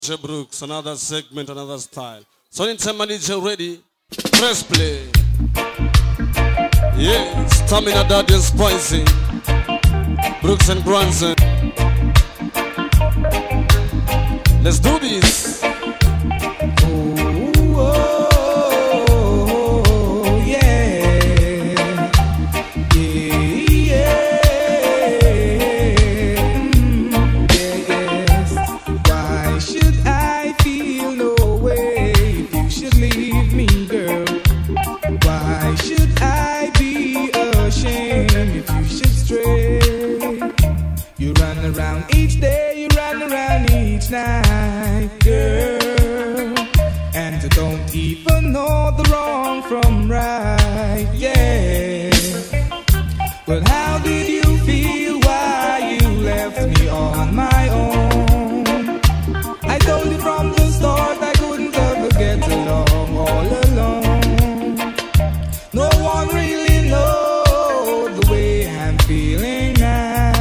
DJ Brooks, another segment, another style. So anytime my DJ ready, press play. Yeah, Stamina Daddy and Spicy, Brooks and Bronson. Let's do this. Around each day, you run around each night, girl, and you don't even know the wrong from right, yeah. But how did you feel while you left me on my own? I told you from the start I couldn't ever get along all alone. No one really knows the way I'm feeling now.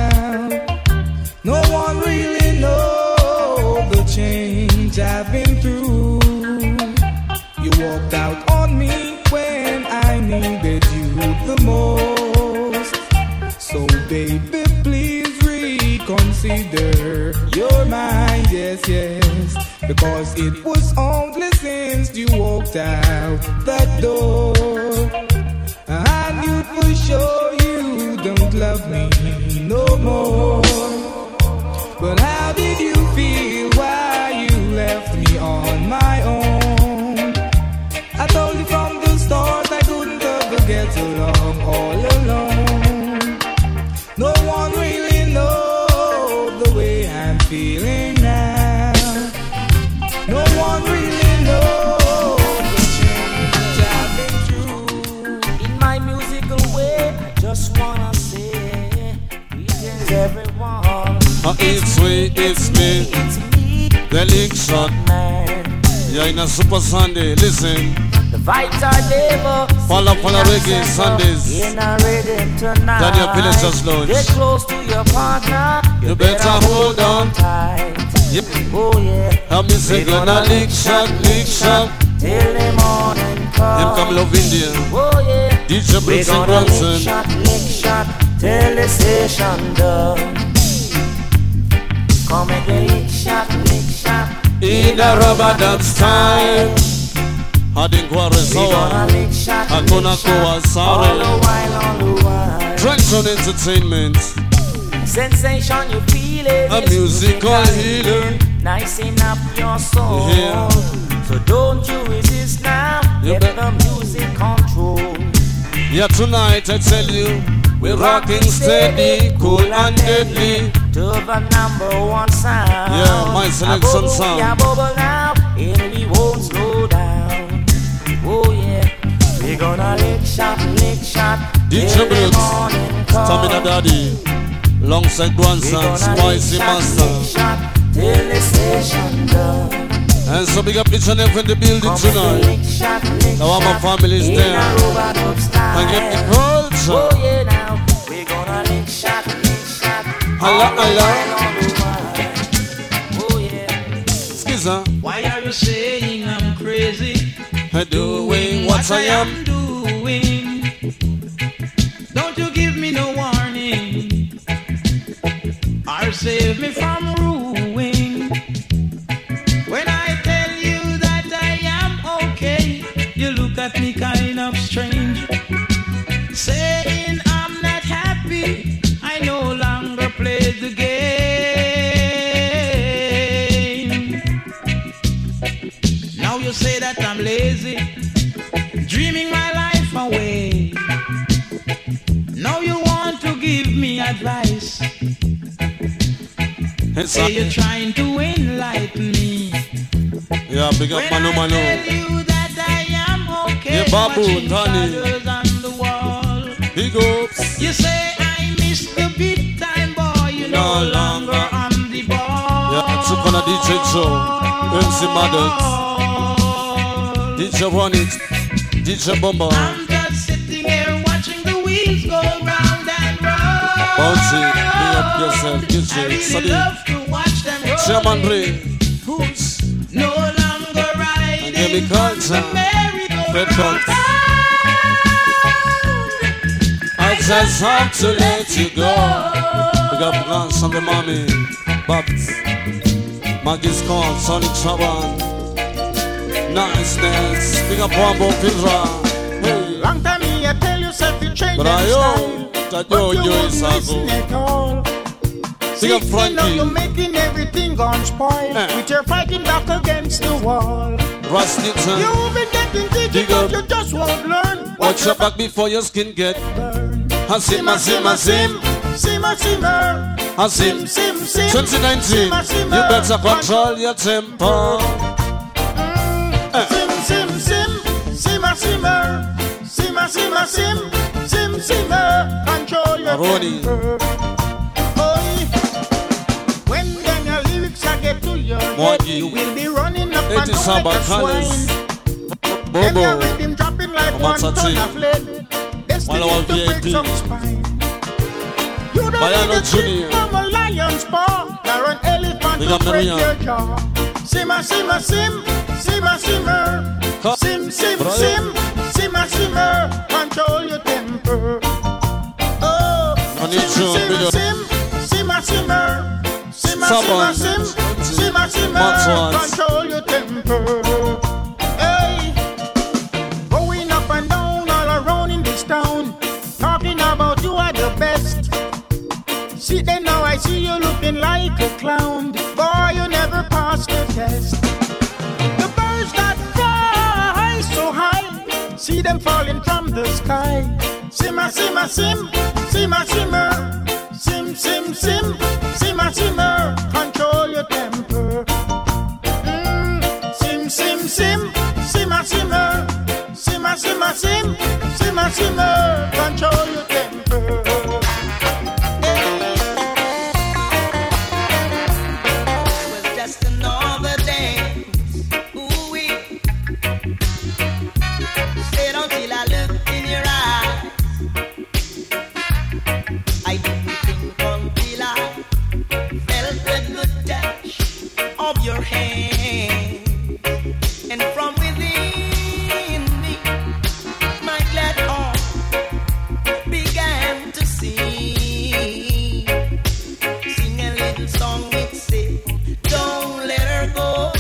No one really knows the change I've been through. You walked out on me when I needed you the most. So baby, please reconsider your mind, yes, yes. Because it was only since you walked out that door I knew for sure you don't love me no more. But how did you feel while you left me on my own? I told you from the start I couldn't ever get along all alone. No one really knows the way I'm feeling now. No one really knows the change I've been through. In my musical way, I just wanna say greetings everyone. It's me, the Lick Shot. You're in a Super Sunday, listen. The vibes are never Pala Reggae Sundays. in a rhythm tonight. Daniel Villagers Lounge. Get close to your partner. You better hold on tight. Yep. Oh yeah. Help me say gonna Lick Shot. Till the morning come. Him come love India. Oh yeah. DJ Brooks and Bronson. Lick shot, till the station done. Come and get lick shot. In a rubber dub style. Hadingwa Rezawa. Hakuna Kowa Sare. All the while. Trenton Entertainment. Sensation you feel it. A musical healer. Nicing up your soul. Yeah. So don't you resist now. Get the music control. Yeah, tonight I tell you, we're rocking steady, cool and deadly. To the #1 sound. Yeah, my selection sound. Yeah, bubble now, and we won't slow down. Oh yeah, we're gonna lick shot. DJ Brooks, Stamina Daddy, alongside Bronson, Spicy Master. Till the station done. And so big up each and every in the building tonight. Now all my family's there. And get the culture. Oh yeah, now we're gonna lick shot. Allah. Oh yeah. Skiza. Why are you saying I'm crazy? I'm doing what I am. Doing. Don't you give me no warning, or save me from ruin. When I tell you that I am okay, you look at me kind of strange, saying I'm not happy. I no longer play the game. Now you say that I'm lazy, dreaming my life away. Now you want to give me advice. Say you're trying to enlighten me. Yeah, big up Manu. When I tell you that I am okay, Yeah, Babu, watching Tony. shadows on the wall. Big ups. You say I miss the big time, boy. You no longer on the ball. Yeah, took on a DJ Joe, MC Maddox, DJ Run It, DJ Bomber, I'm just sitting here watching the wheels go round and round. Bouncy, big up yourself, I DJ really Sadiq, love to watch them roll. Chairman Ray, Hoots. No longer riding give me culture. merry-go-round. I just have to let you go. Big up Grants and the mommy, Babs, Maggie's call, Sonic Shaban. Niceness. Big up Wambo Pindra. Hey. Long time me I tell you say you change But them I style, that but yo you is won't listen at all. Big up See, you know you're Frankie, making everything gone spoil with your fighting back against the wall. Rustington. You've been getting Dig jiggy, up. but you just won't learn. Watch your back before your skin get burn. Simmer, simmer, sim. Simmer, simmer. Sim, sim, sim. 2019. Simmer, simmer. You better control your temper. Sim, sim, sim. Simmer, simmer. Simmer, simmer, sim. Sim, simmer. Control your Aroni. temper. Oi. When then your lyrics I get to your head, Mwagi. you will be running up and 80 down Samba like a Colors. swine. Then your Bobo. rhythm dropping like one Amatati. ton of lead. While our Destiny to break VIP. some spine. You don't Bayano need a Junior. kick from a lion's paw or an elephant Big to up break Miriam. your jaw. Simmer, simmer, sim. Simmer, simmer. Ha. Sim, sim, Brother. sim. Simmer, simmer. Control your temper. Oh, I need sim, you, big sim, up. sim. Simmer, simmer. Simmer, Saban. simmer, sim. Simmer, simmer. Maxwell. Control your temper. Hey. Going up and down all around in this town, talking about you are the best. See then now I see you looking like a clown. Boy, you never passed the test. The birds that fly so high, see them falling from the sky. Simmer, simmer, sim. Simmer, simmer. Sim, sim, sim. Simmer, simmer. Control your temper. Sim, sim, sim. Simmer, simmer. Simmer, simmer, sim. Simmer, simmer. Control your temper. Was just another day. Ooh-wee. Stayed until I looked in your eyes. I didn't think until I felt the good touch of your hand. And from within me, my glad heart began to sing. Sing a little song which said, don't let her go.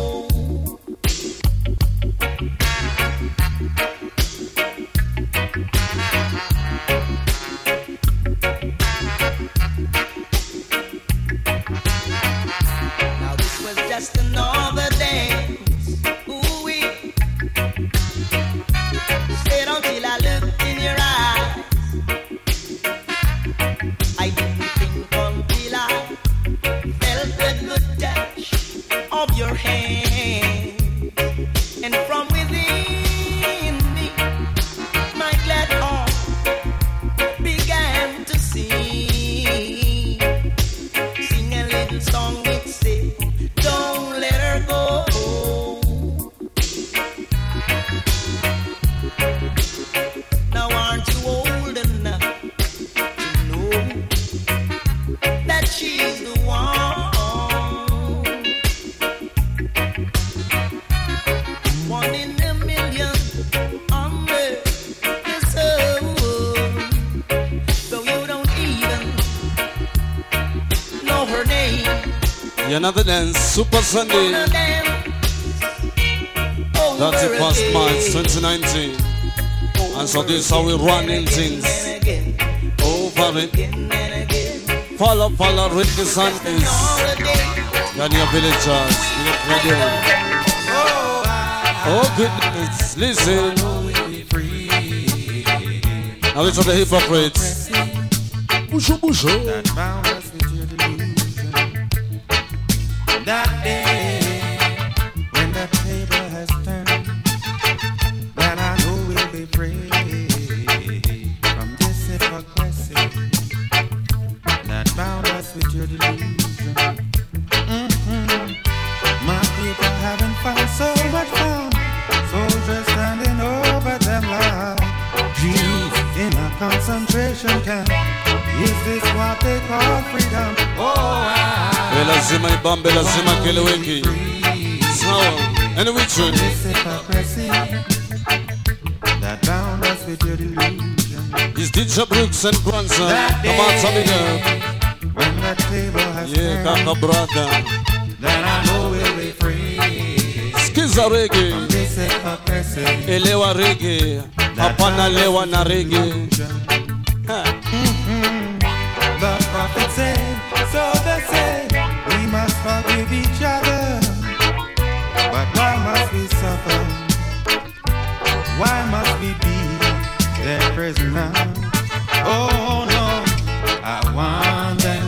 Now this was just another dance. Ooh-wee. Stayed until I looked in your eyes. I didn't think until I felt the good touch of your hand. And from within me, my glad heart began to sing. Sing a little song which said, don't let her go. Now aren't you old enough to know that she's the one? One in a million on this earth. Though you don't even know her name. Another dance, Super Sunday. Gonna dance over 31st March again. 2019. And so this is how we running things. And again, Over it. again and again. Follow Ricky Sundays. All day. And your villagers. You look ready. Oh goodness. Listen. Now it's for the hypocrites. Busho, busho. That bound us with your delusion. That day when the table has turned, then I know we'll be free from this hypocrisy that bound us with your delusion. My people haven't found so much fun, soldiers standing over them like Jews in a concentration camp. Is this what they call freedom? Oh, Lazima ibambe, lazima keleweki. And which one? This hypocrisy that bound us with your delusion. It's DJ Brooks and Bronson. Come on, tell me girl. When the table has Yeah, turned, Kaka brother. then I know we'll be free. Skiza reggae. This hypocrisy Elewa reggae. Hapana lewa na reggae. Ha. the prophet said, so they say, we must forgive each other. But why must we suffer? Why must we be their prisoner? Oh no, I want them.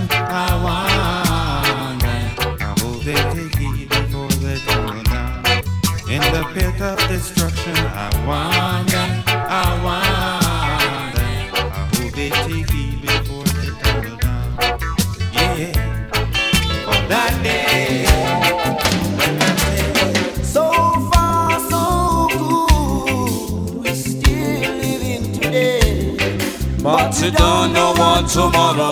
I hope they take heed before they tumble down in the pit of destruction. I want them. I hope they take heed before they tumble down. Yeah, for that day. So far, so good. We're still living today. But you don't know what tomorrow.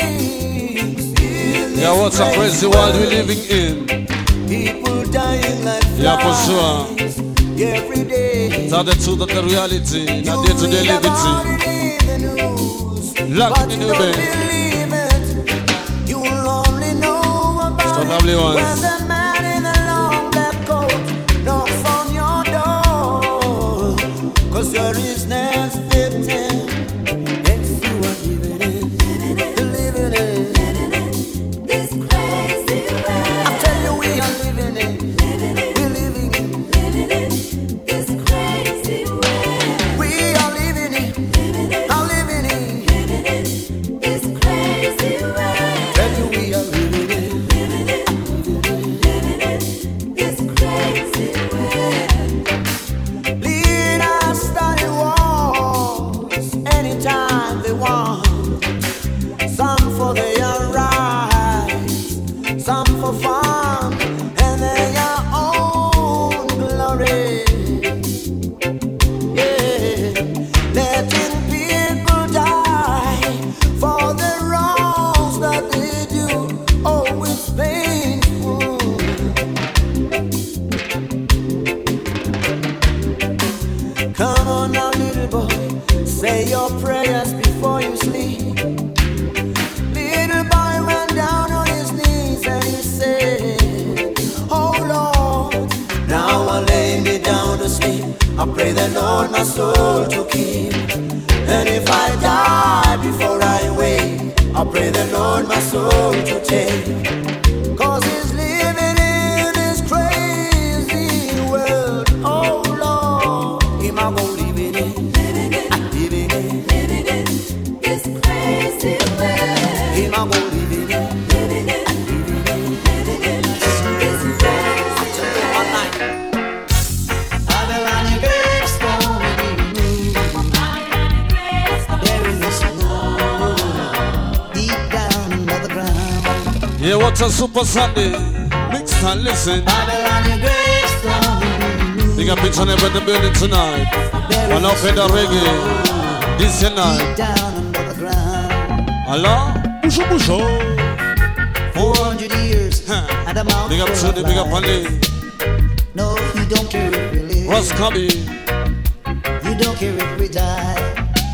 Yeah, what's a crazy world we're living in? People dying like flies. Yeah, for sure. Every day. That's the truth of the reality, not day-to-day living. Locked in the bed. You'll only know about Stop it lovely when ones. the man in the long black coat knocks on your door. 'Cause you're his next victim. Next you are living it. This crazy world. I tell you we are living it. We're living it. This crazy world. We are living it. I'm living it. This crazy world. Tell you we are living it. This crazy world. Leaders start wars anytime they want. Some for their rights, some for fun and their own glory. Yeah, letting people die for the wrongs that they do. Oh, it's painful. Come on now, little boy, say your prayers before you sleep. Little boy went down on his knees and he said, oh Lord, now I lay me down to sleep. I pray the Lord my soul to keep. And if I die before I wake, I pray the Lord my soul to take. 'Cause he's living in this crazy world. Oh Lord, him I go living it. I'm living it. This crazy world. Him I go living it. I'm living it. This crazy world. Babylon, your gravestone will be removed. There is a snow deep down under the ground. Yeah, what's a Super Sunday? Mix and listen. Babylon, your gravestone will be removed. Big up each and every in the building tonight. One up in the reggae. This your night. Deep down under the ground. Allah, pusho pusho. 400 years Huh. and a mouth Big up full to of the big up lies. Ali. No, you don't care if we live. Ross Cubby. You don't care if we die.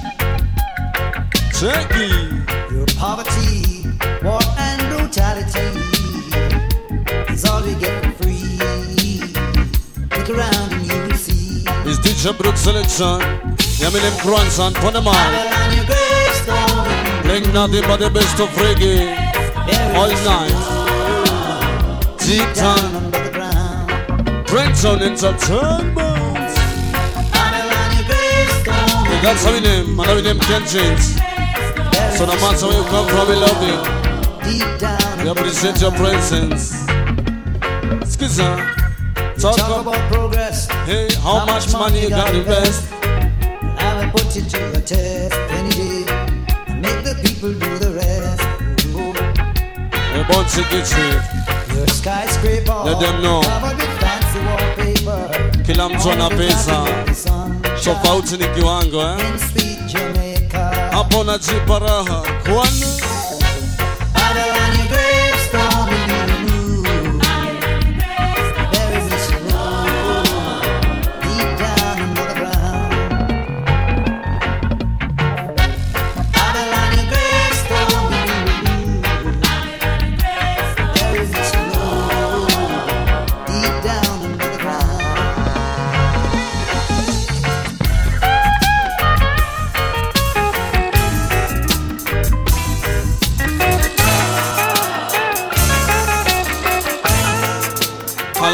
Checky. Your poverty, war and brutality is all we get for free. Look around and you will see. It's DJ Brooks selection. Yeah, me name Grandson for the man. Babylon, your gravestone. Playing nothing but the best of reggae. There All is night. Deep down down. under the ground. Grandson Entertainment. Babylon, your gravestone. That's how we name. And how we name Ken James. So no matter where you come from, we love you. Deep down. We appreciate your presence. Skiza. Talk Talk about, about progress. hey, how much money you got to invest? I will put it to the test any day and make the people do the rest. A bunch of get straight. Your skyscraper, Let them know. covered with fancy wallpaper. Kila mtu ana pesa. Tofauti ni kiwango, eh? In sweet Jamaica. Hapo najipa raha. Kwani? Babylon, your gravestone will be removed. There is a snow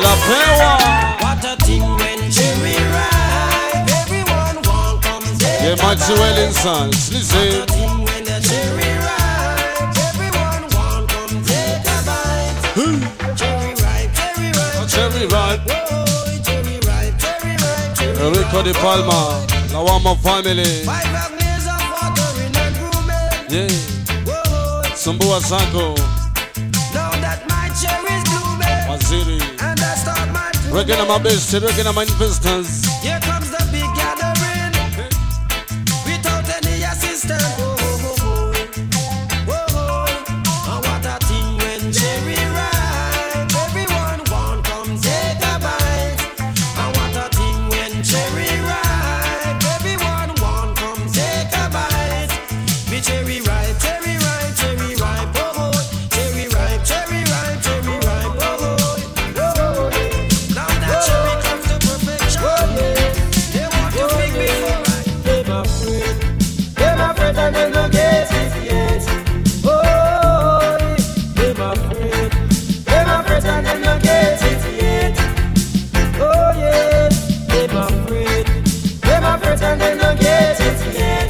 la pewa. What a thing when cherry ripe. Everyone want come take Yeah, Maxwell Insons, What a listen. thing when the cherry ripe. Everyone want come take a bite. Cherry ripe, cherry ripe. Cherry ripe. Oh, cherry ripe, cherry ripe, cherry ripe. Rico de Palma, la Wama family. 5 long years of watering and grooming. Yeah, Whoa, Sambua Sanko, now that my cherry's blooming, Waziri. and I start my Reckon I'm a best, reckon I'm investors. here comes the big gathering, without any assistance. Whoa, whoa, whoa, whoa. And what a thing when cherry ripe. Everyone want come take a bite. And what a thing when cherry ripe. Everyone want come take a bite. Me cherry ripe, cherry ripe, cherry ripe, oh oh. Cherry ripe, cherry ripe, cherry ripe, oh oh. Now that cherry comes to perfection, they want to make me feel right. Them afraid and them no get it yet. Oh, them afraid and them no get it yet. Oh yes, them afraid and them no get it yet.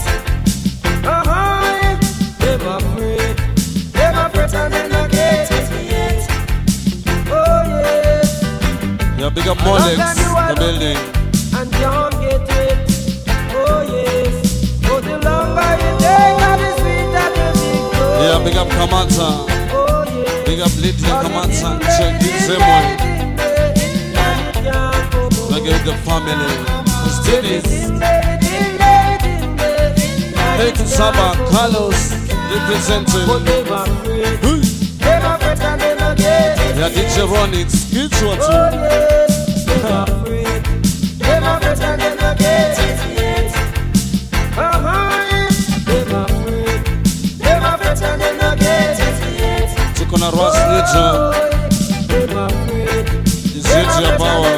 Them afraid and them no get it yet. Oh yes, Yeah, big up Molex, the building. and can't get it. Oh yes, oh the longer you take, the sweeter the victory. Yeah, big up Kamata, Oh yes. big up Little Kamata. Check this same one. Look at the family. Let's do this. Hey to Saba, Carlos, representing. Yeah, DJ Ronix, good one too. Took on a Ross Nature, this is your power.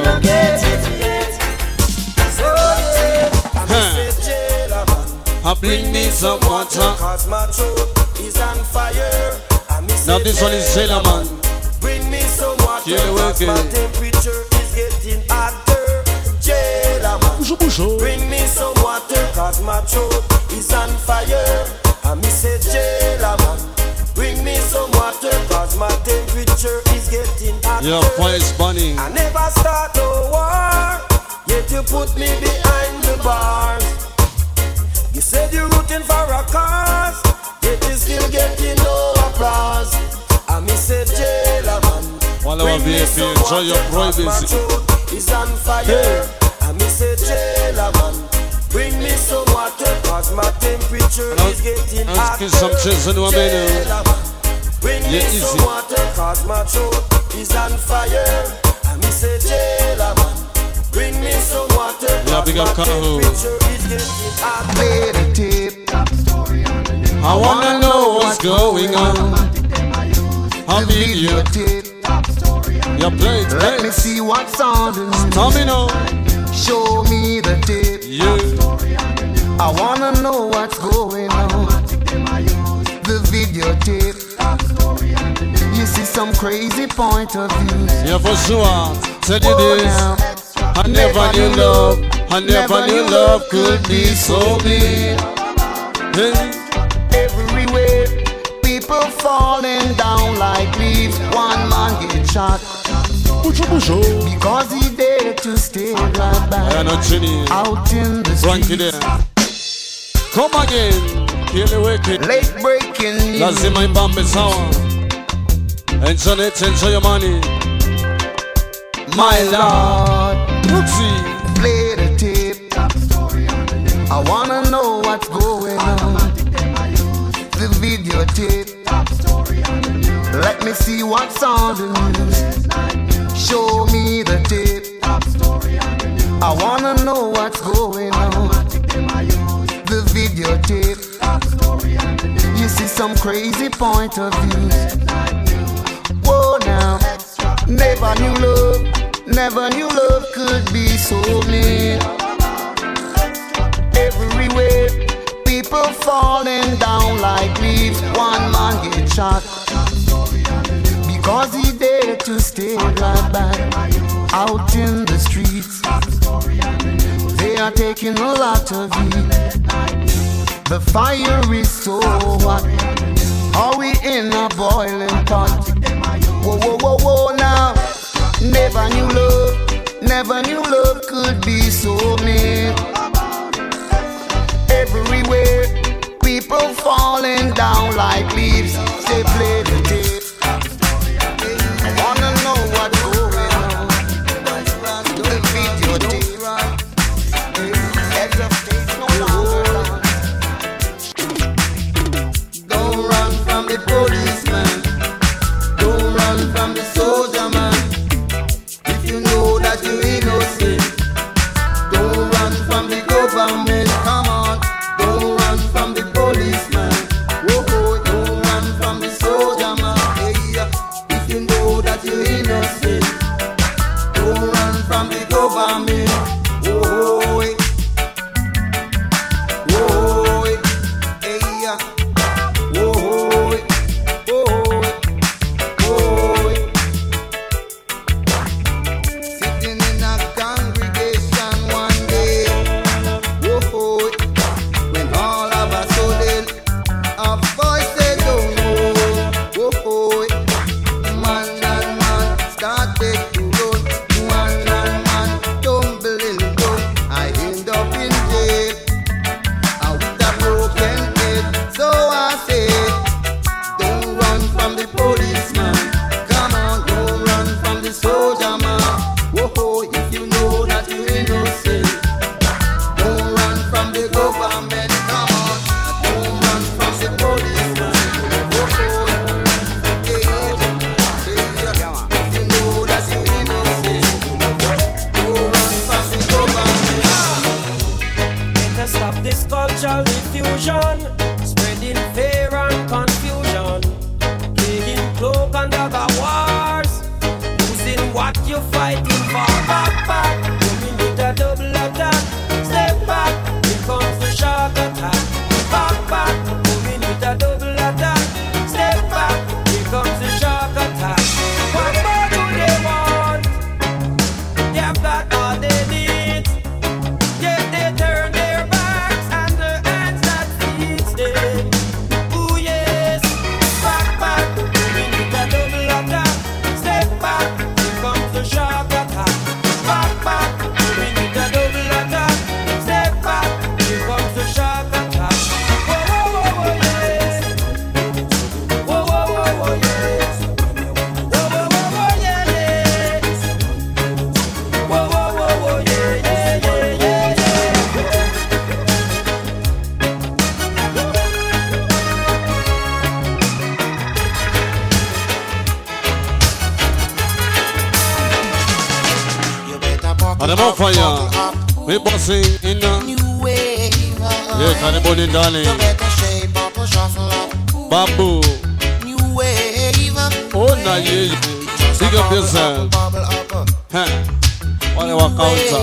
I bring me some water. Cause my throat is on fire. Now this one is Jailer Man. Bring me some water. Kill the Cause my wicked. temperature is getting hotter. Jailer man. Bring me some water. Cause my throat is on fire. And me say jailer man. Bring me some water. Cause my temperature is getting hotter. Yeah, fire is burning. I never start no war. Yet you put me behind the bars. You said you're rooting for a cause, yet you still getting no applause. I miss a jailer man. While I be here, enjoy your privacy. Is on fire. I miss a jailer man. Bring me some water, cause my temperature is getting Let's hotter. get some chairs in one minute. Jailer man. Bring me Yeah, easy. some water, cause my throat is on fire. I miss a jailer man. Bring me some water, Yeah, big up cause my Kaho. temperature is getting hotter. Play the tape. I wanna know what's going on. I'll be Video here. tape. Yeah, play it, Let me play it. see what's on the news. Tell me now. Show me the tape. Yeah. I wanna know what's going on. The videotape. You see some crazy point of views. Yeah, for sure. Tell you Oh, this. now. I never knew love could be so big. Hey. Everywhere, people falling down like leaves. One man get shot because he dared to stay right I back know Trini. out in the Frankie street. there. Come again. Kill the wicked. Late breaking news. Lazima Imbambe sawa. Enjoy it, enjoy your money. My lord. Brooksy. Play the tape. I wanna know what's going on. The videotape. Let me see what's on the news. Show me the tape. I wanna know what's going on. The videotape. You see some crazy point of views. Whoa now. Never knew love could be so mean. Everywhere, people falling down like leaves. One man get shot because he dared here to stay right back out in the streets. They are taking a lot of heat. The fire is so hot. Are we in a boiling pot? Whoa, whoa, whoa, whoa now. Never knew love could be so mean. Everywhere, people falling down like leaves. They play the tape. I wanna know what's going on. The videotape. Heads of state no longer on. Don't run from the policeman. Don't run from the soldier man. If you know that you're innocent, don't run from the government. Come on. Don't run from the policeman. Whoa, don't run from the soldier man. Hey, if you know that you're innocent, don't run from the government. Whoa, whoa, hey, whoa, whoa. Sitting in a congregation one day. Whoa, when all of a sudden a voice said, "Don't know." Whoa, man and man started to run. Man and man tumbling down. I end up in jail with a broken head. So I said, don't run from the policeman. Come on, don't run from the soldier man. Whoa, if you know that you're innocent, don't run from the government. Come on, don't run from the policeman. Whoa, if you know that you're innocent, don't run from the government. To stop this cultural diffusion, spreading fear and confusion, playing cloak and dagger wars, losing what you're fighting for. Back, moving with a double attack. Step back, here comes the shark attack. Back, moving with a double attack. Step back, here comes the shark attack. What more do they want? They've got all they need. Yet they turn their backs and the hands that feeds them. Ooh yes, back, moving with a double attack. Step back, here comes the shark attack. Back, moving with a double attack. Step back, here comes the shark attack. Whoa, yes. Whoa, yes. Whoa, yes. Whoa, yeah. You better buckle And I'm on up, fire. buckle up. We bossing in the New wave. yeah, Cannibal darling. You better shape up or shuffle up. Babu. New wave. Oh, nah, yeah. Just Big a up bubble yourself. Bubble up. Huh. On our counter.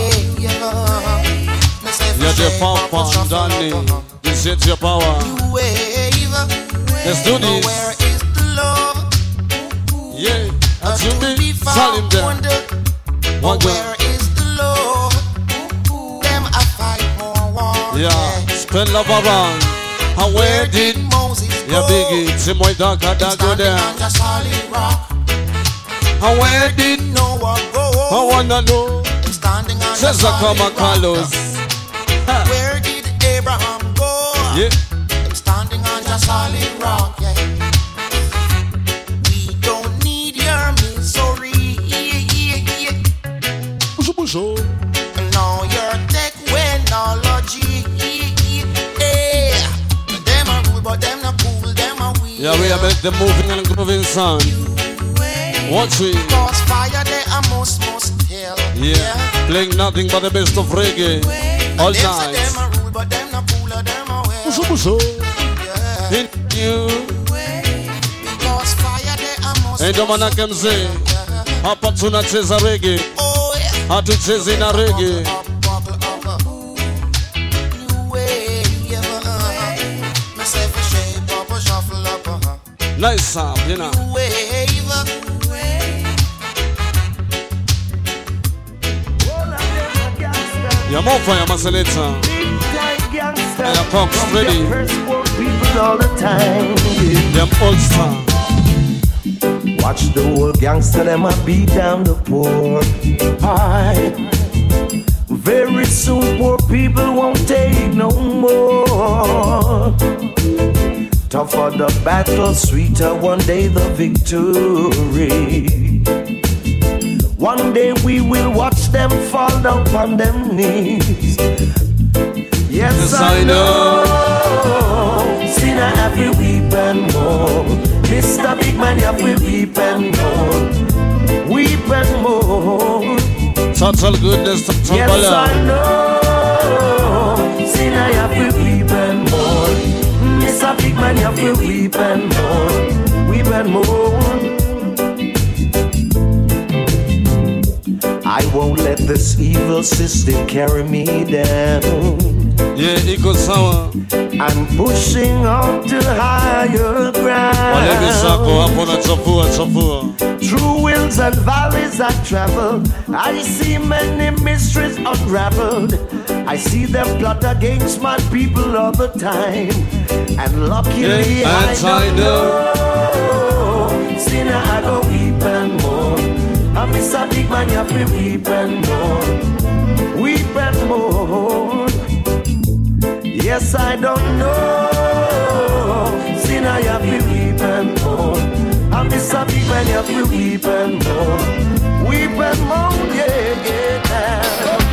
You're the pop darling. This is your power. New wave. Let's do this. Where is the love? Yeah. That's To you be me. Tell him found. there. One Where girl. is the love? Them a fight more war. Yeah. Spend love around. And where did Moses yeah, go? Biggie, see my dog, go Standing there. on the solid rock. And where did Noah go? I wanna know? Standing on the Says I come solid and call rock. us. Ha. Where did Abraham go? Yeah. Standing on the solid rock. Yeah. We don't need your misery. Now your technology. Yeah. Them a rule, but them not cool. Them a weird. Yeah, we are make the moving and grooving sound. Watch we. Cause fire they a must tell. Yeah. Playing nothing but the best of reggae. All Them say night. them a rule, but them not cool. Them a well. Yeah. In you. Cause fire they a must Ain't the man I can say. Hapa tunacheza reggae. Oh yeah. Hatuchezi na reggae. Myself a shape up, a shuffle up, Nice sound, you know. You're more fire, Marcelita. And your cock's ready. All the time. Them old star. Watch the old gangster, them a beat down the poor. Very soon poor people won't take no more. Tougher the battle, sweeter one day the victory. One day we will watch them fall down on them knees. Yes, I know. Sinner have we weep and mourn. Mr. Big Man have we weep and mourn. Weep and mourn. Total goodness, total yes, I know. Sinner have we weep and mourn. Mr. Big Man have we weep and mourn. Weep and mourn. I won't let this evil system carry me down. Yeah, it goes sour. I'm pushing on to higher ground. Through hills and valleys I travel. I see many mysteries unraveled. I see them plot against my people all the time. And luckily yeah, I know. Sinner I go weep and mourn. I miss a big man, you have to weep and mourn. Weep and mourn. Yes, I don't know. Sinner, you have to weep and mourn. I miss a big man, you have to weep and mourn. Weep and mourn, yeah, yeah.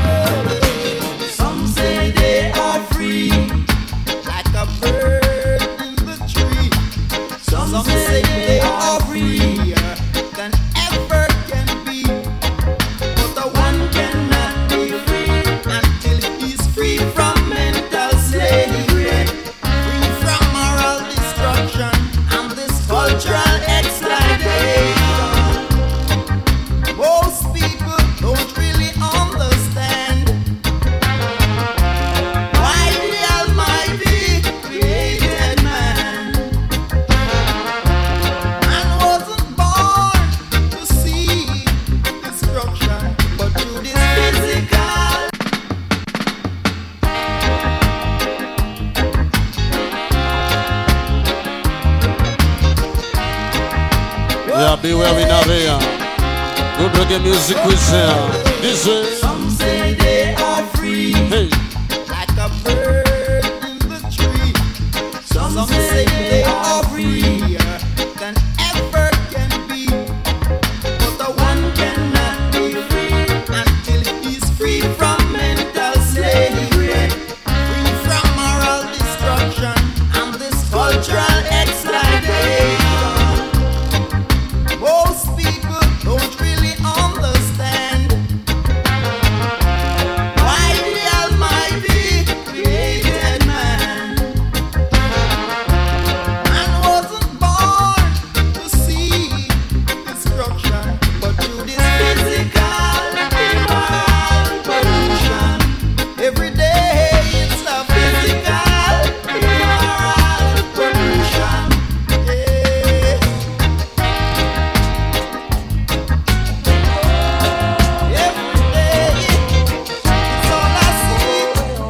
Some say they are free, like a bird in the tree. Some say they are free than ever can be. But the one cannot be free until he's free from mental slavery, free from moral destruction and this cultural exploitation. Most people don't really understand why the Almighty created man. Man wasn't born to see destruction, but through this physical. Yeah, beware we now here. Good reggae music with here. This way. Some say they are free, Hey. like a bird in the tree. Some say they are free than ever can be. But the one cannot be free until he's free from mental slavery, free from moral destruction and this cultural exploitation. Most people don't really understand why the Almighty created man. Man wasn't born to see destruction, but through this physical immoral pollution. Every day it's a physical immoral pollution. Yeah. Every day it's all I see,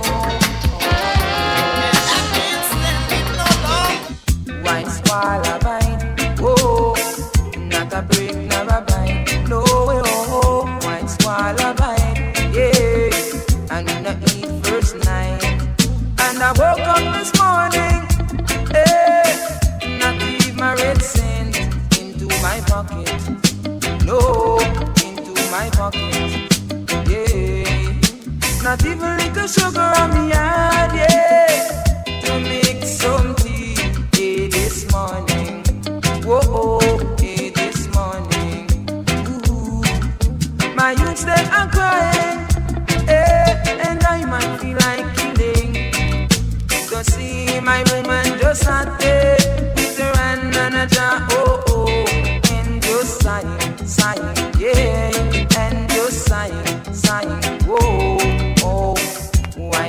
and I can't stand it no longer. Wine squall a bite, oh, not a break nor a bite, no, oh, wine squall a bite, yeah, and we not eat first night, and I woke up this morning, eh, not leave my red cent into my pocket, no, into my pocket, yeah, not even little sugar on me hand, yeah, to make some tea, this morning, whoa, this morning, ooh, my youths they are crying, and I might feel like killing, to see my woman just sat there, with her hand on a jar, oh, and just sighing, yeah, and just sighing, whoa, why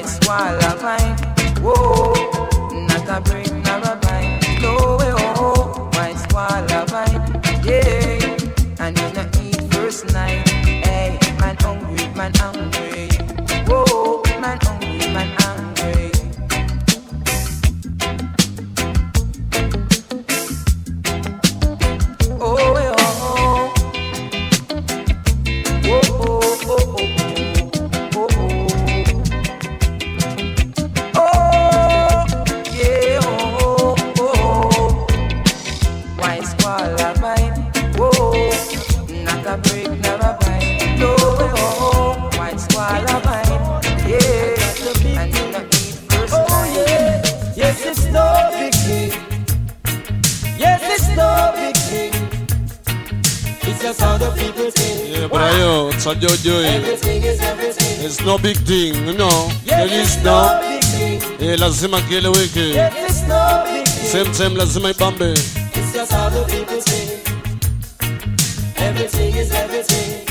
what you're doing. Everything is everything. It's no big thing, you know. Yes, There is it's no. no big thing. Eh, lazima kieleweke. Yes, it's no big thing. Same time lazima ibambe. It's just how the people say. Everything is everything.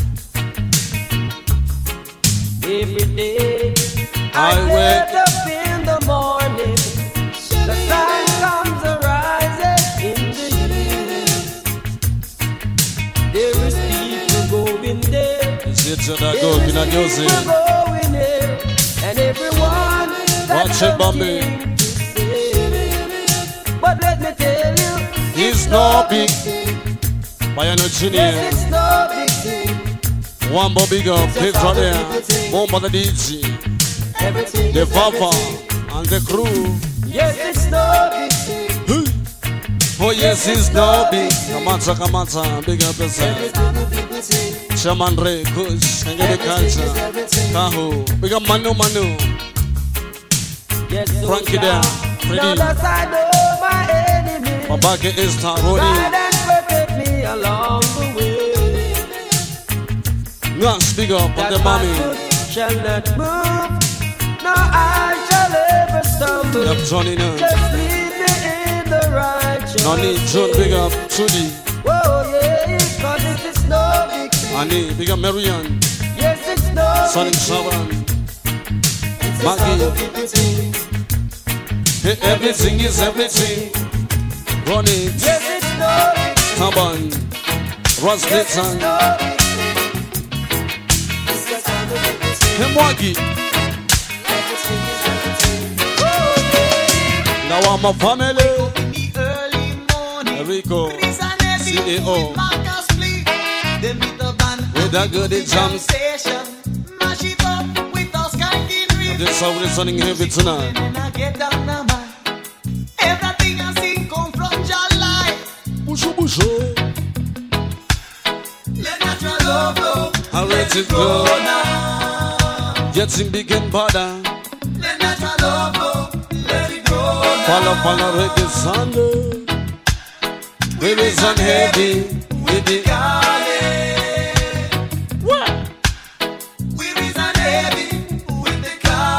Every day I wake up in the morning. The sun comes arising in the east. There is people going there. It's that go, There is kina Jose. people going there. And everyone that Watch it, Bambi. nothing to say. But let me tell you, He's no big. Bayano Junior. yes, it's no big thing. One more big up. Pedro there. One more the DJ. Everything The is Papa everything. and the crew. Yes, it's no big thing. Oh yes, he's no big. Kamata, big up yourself. Everything the people say. Shaman Ray, Kush, and get the culture. Kaho, big up Manu. Yes, Frankie there, Freddy. Now that I know my enemy, Babake Esther, guide Roddy. and protect me along the way. Yes, big up on That the my mommy. foot shall not move, no I shall ever stumble. Big up Johnny now. Just lead me in the right choice. Noni, John, big up Trudy. Whoa, yeah, cause it's no big thing. Annie, big up Marianne. Yes, it's no Sonic big thing. Shaban. It's just how Maggie. the people think. Hey, everything is everything. Ronnie, Yes, it's no big thing. Taban, Ross Yes, it's Blitzen, no big thing. It's just how the people think. hey, Mwagi. Everything is everything. Now I'm a family. In the early morning, Enrico, Chris and Eddie CEO. with Marcus Lee. Them with the band With a good the jam. station. Mash it up with us skanking rhythm. This is how we're sounding heavy tonight. And I get down the mic. Everything I sing come from your life. Busho. Let natural love flow. I let it go. Getting big and badder. Let natural love flow. Let it go now. Follow reggae sound. We listen heavy with the We reason heavy with the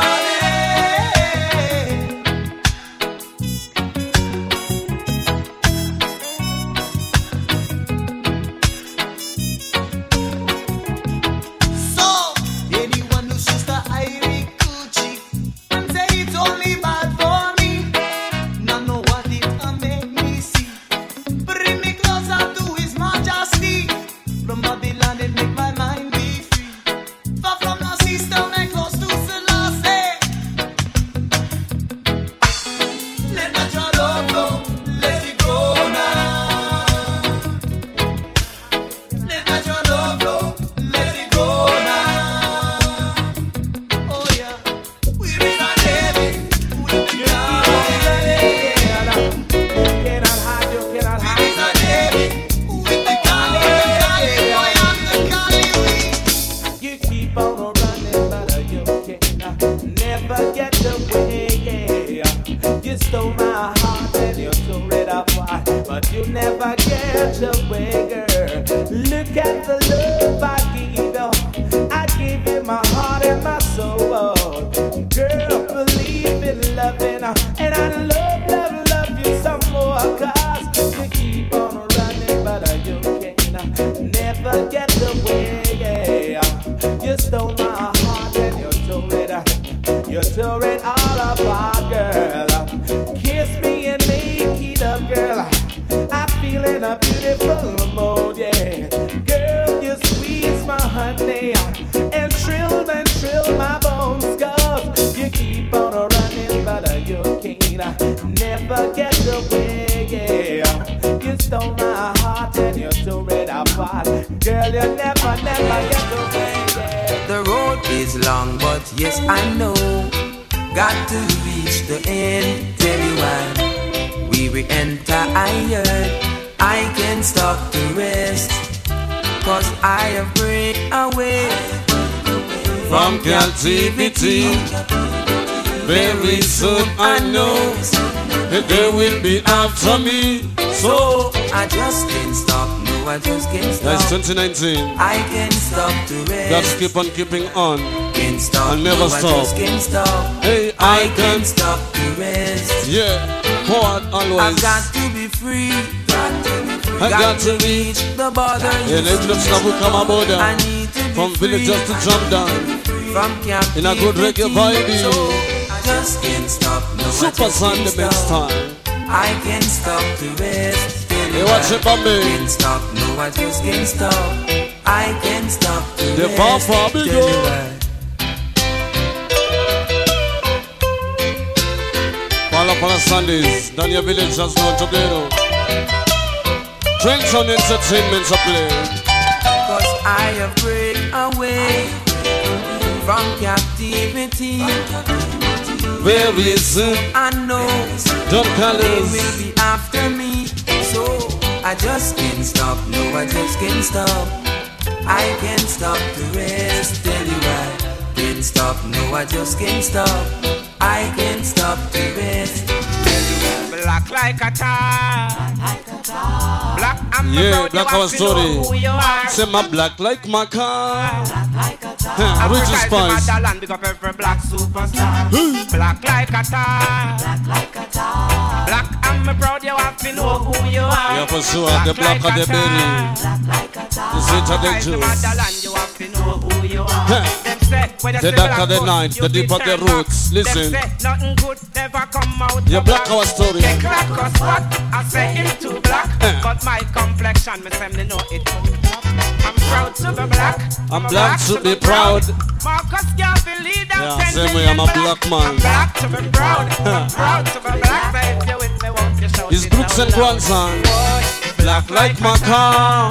So, anyone who sees the Irish coochie and say it's only bad for me, now know what it can make me see. Bring me closer to His Majesty. From Babylon it make my mind be free. Far from the system and close to Selassie. Let natural love flow, let it go now. Let natural love flow, let it go now. Oh yeah, we reason heavy with the Cannot hide, you cannot we hide. reason heavy with the Cali boy and the Cali weed. You keep on running, but you cannot never get away. You stole my heart and you tore it apart, but you never get away, girl. Look at the love I gave you. I gave you my heart and my soul. Girl, believe in loving, and I love you some more. Cause you keep on running, but you cannot never get away. You stole my heart and you tore it all apart, girl. Kiss me and make it up, girl. I feel in a beautiful mood, yeah. Girl, you squeeze my honey and trill my bones, cause you keep on running, but you can't never get away, yeah. You stole my heart and you tore it apart. Girl, you never get away, yeah. The road is long, but yes, I know. Got to reach the end. Tell you why. We re-enter iron. I can't stop the rest. Cause I have break away from captivity. Very soon I know that they will be after me. So I just can't stop no no, I just can't stop. That's 2019. I can't stop to rest. Gotta keep on keeping on. Can't stop, and never no, stop. I just can't stop. Hey, I can't stop to rest. Yeah, forward always. I've got to be free. I got to reach the border. Yeah, let's look stuff will come about them. I need to be from free. villagers to jump down. From camp in a good reggae vibe. So I just can't stop. No, Super Sun the best time. I can't stop to rest. Hey, watch it, Bambi. Can't stop. No, I just can't stop. I can't stop to the rest. Papa Big Pala Sundays, Daniel Village has no together. Drinks on entertainment's a play. Cause I have break away from captivity. Very soon, I know John they Callis will be after me. So I just can't stop. No, I just can't stop. I can't stop to rest. Tell you why. Can't stop. No, I just can't stop. I can't stop to rest. Black like a tar. Black I'm yeah, Black Our Story. Say my black like my car. Richard Spice. Big up every black superstar. Black like a tar. Black I'm proud you have to know who you are. Yeah, for sure. The black of the berry. The sweet of the juice. You have to know who you are. The darker the night, the deeper the roots. Listen. Nothing good never come out. You Black Our Story. They crack us what? I say him too black. But my complexion, me say me know it. I'm proud to be black. I'm black to be proud. Marcus Garvey lead out 10 same way I'm a black man. I'm black to be proud. I'm proud to be black. Say if you with me, won't you shout His it Brooks and out loud. grandson. Black like my car.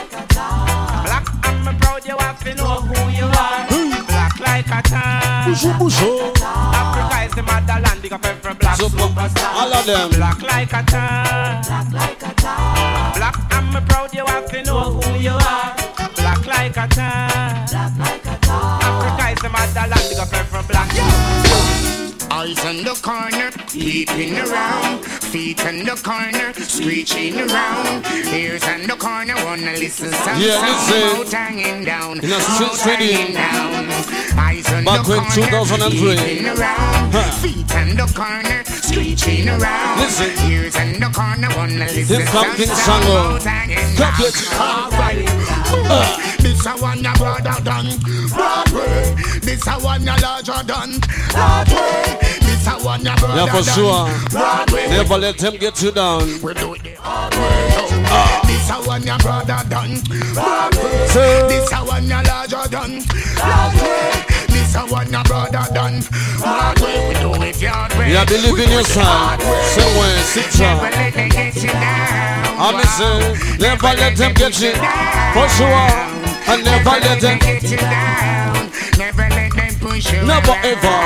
Black, I'm proud you have to know who you are. Black like a tan. Africa is the motherland. Big up every black superstar. All of them. Black like a tan. Black, I'm proud you have to know who you are. Black like a tan. Africa is the motherland. Big up every black superstar. Eyes in the corner, peeping around. Feet in the corner, screeching around. Ears in the corner, wanna listen some sound. Out hanging down, in a street hanging down. Eyes in back the when corner, 2003. peeping around. Feet in the corner, screeching around. Listen. Ears in the corner, wanna listen some King sound. Sango. Out hanging down. Alright, this a one your brother done. Broadway, this a one your larger done. Broadway. This a one your brother Yeah, for sure. Broadway. Never let them get you down. We do it the hard way. This a one your brother done. Broadway. This a one your larger done. Broadway. This a one your brother done. Broadway. We do it the hard way. Yeah, believe in yourself. Same way, sit down. Never let them get you down. I'm say, never let them get you. For sure. And never let them get you down. Never let them push you never around. ever.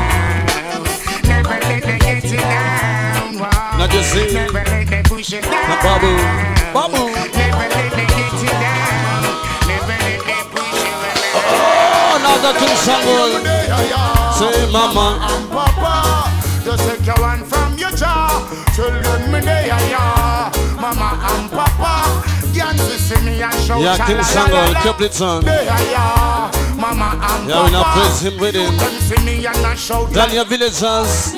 Never let them get you down. Now you see. Never let them push you down. Now babu, babu. Never let them get you down. Never let them push you around. Oh, another King Sango. Say mama and papa, just take your one from your jaw. Children me there, yeah. Mama and papa, can't see me and shout. yeah, King Sango, kept it on. Yeah. Mama and Yeah, we now papa, praise him with him. can't see me and shout. Daniel Villagers.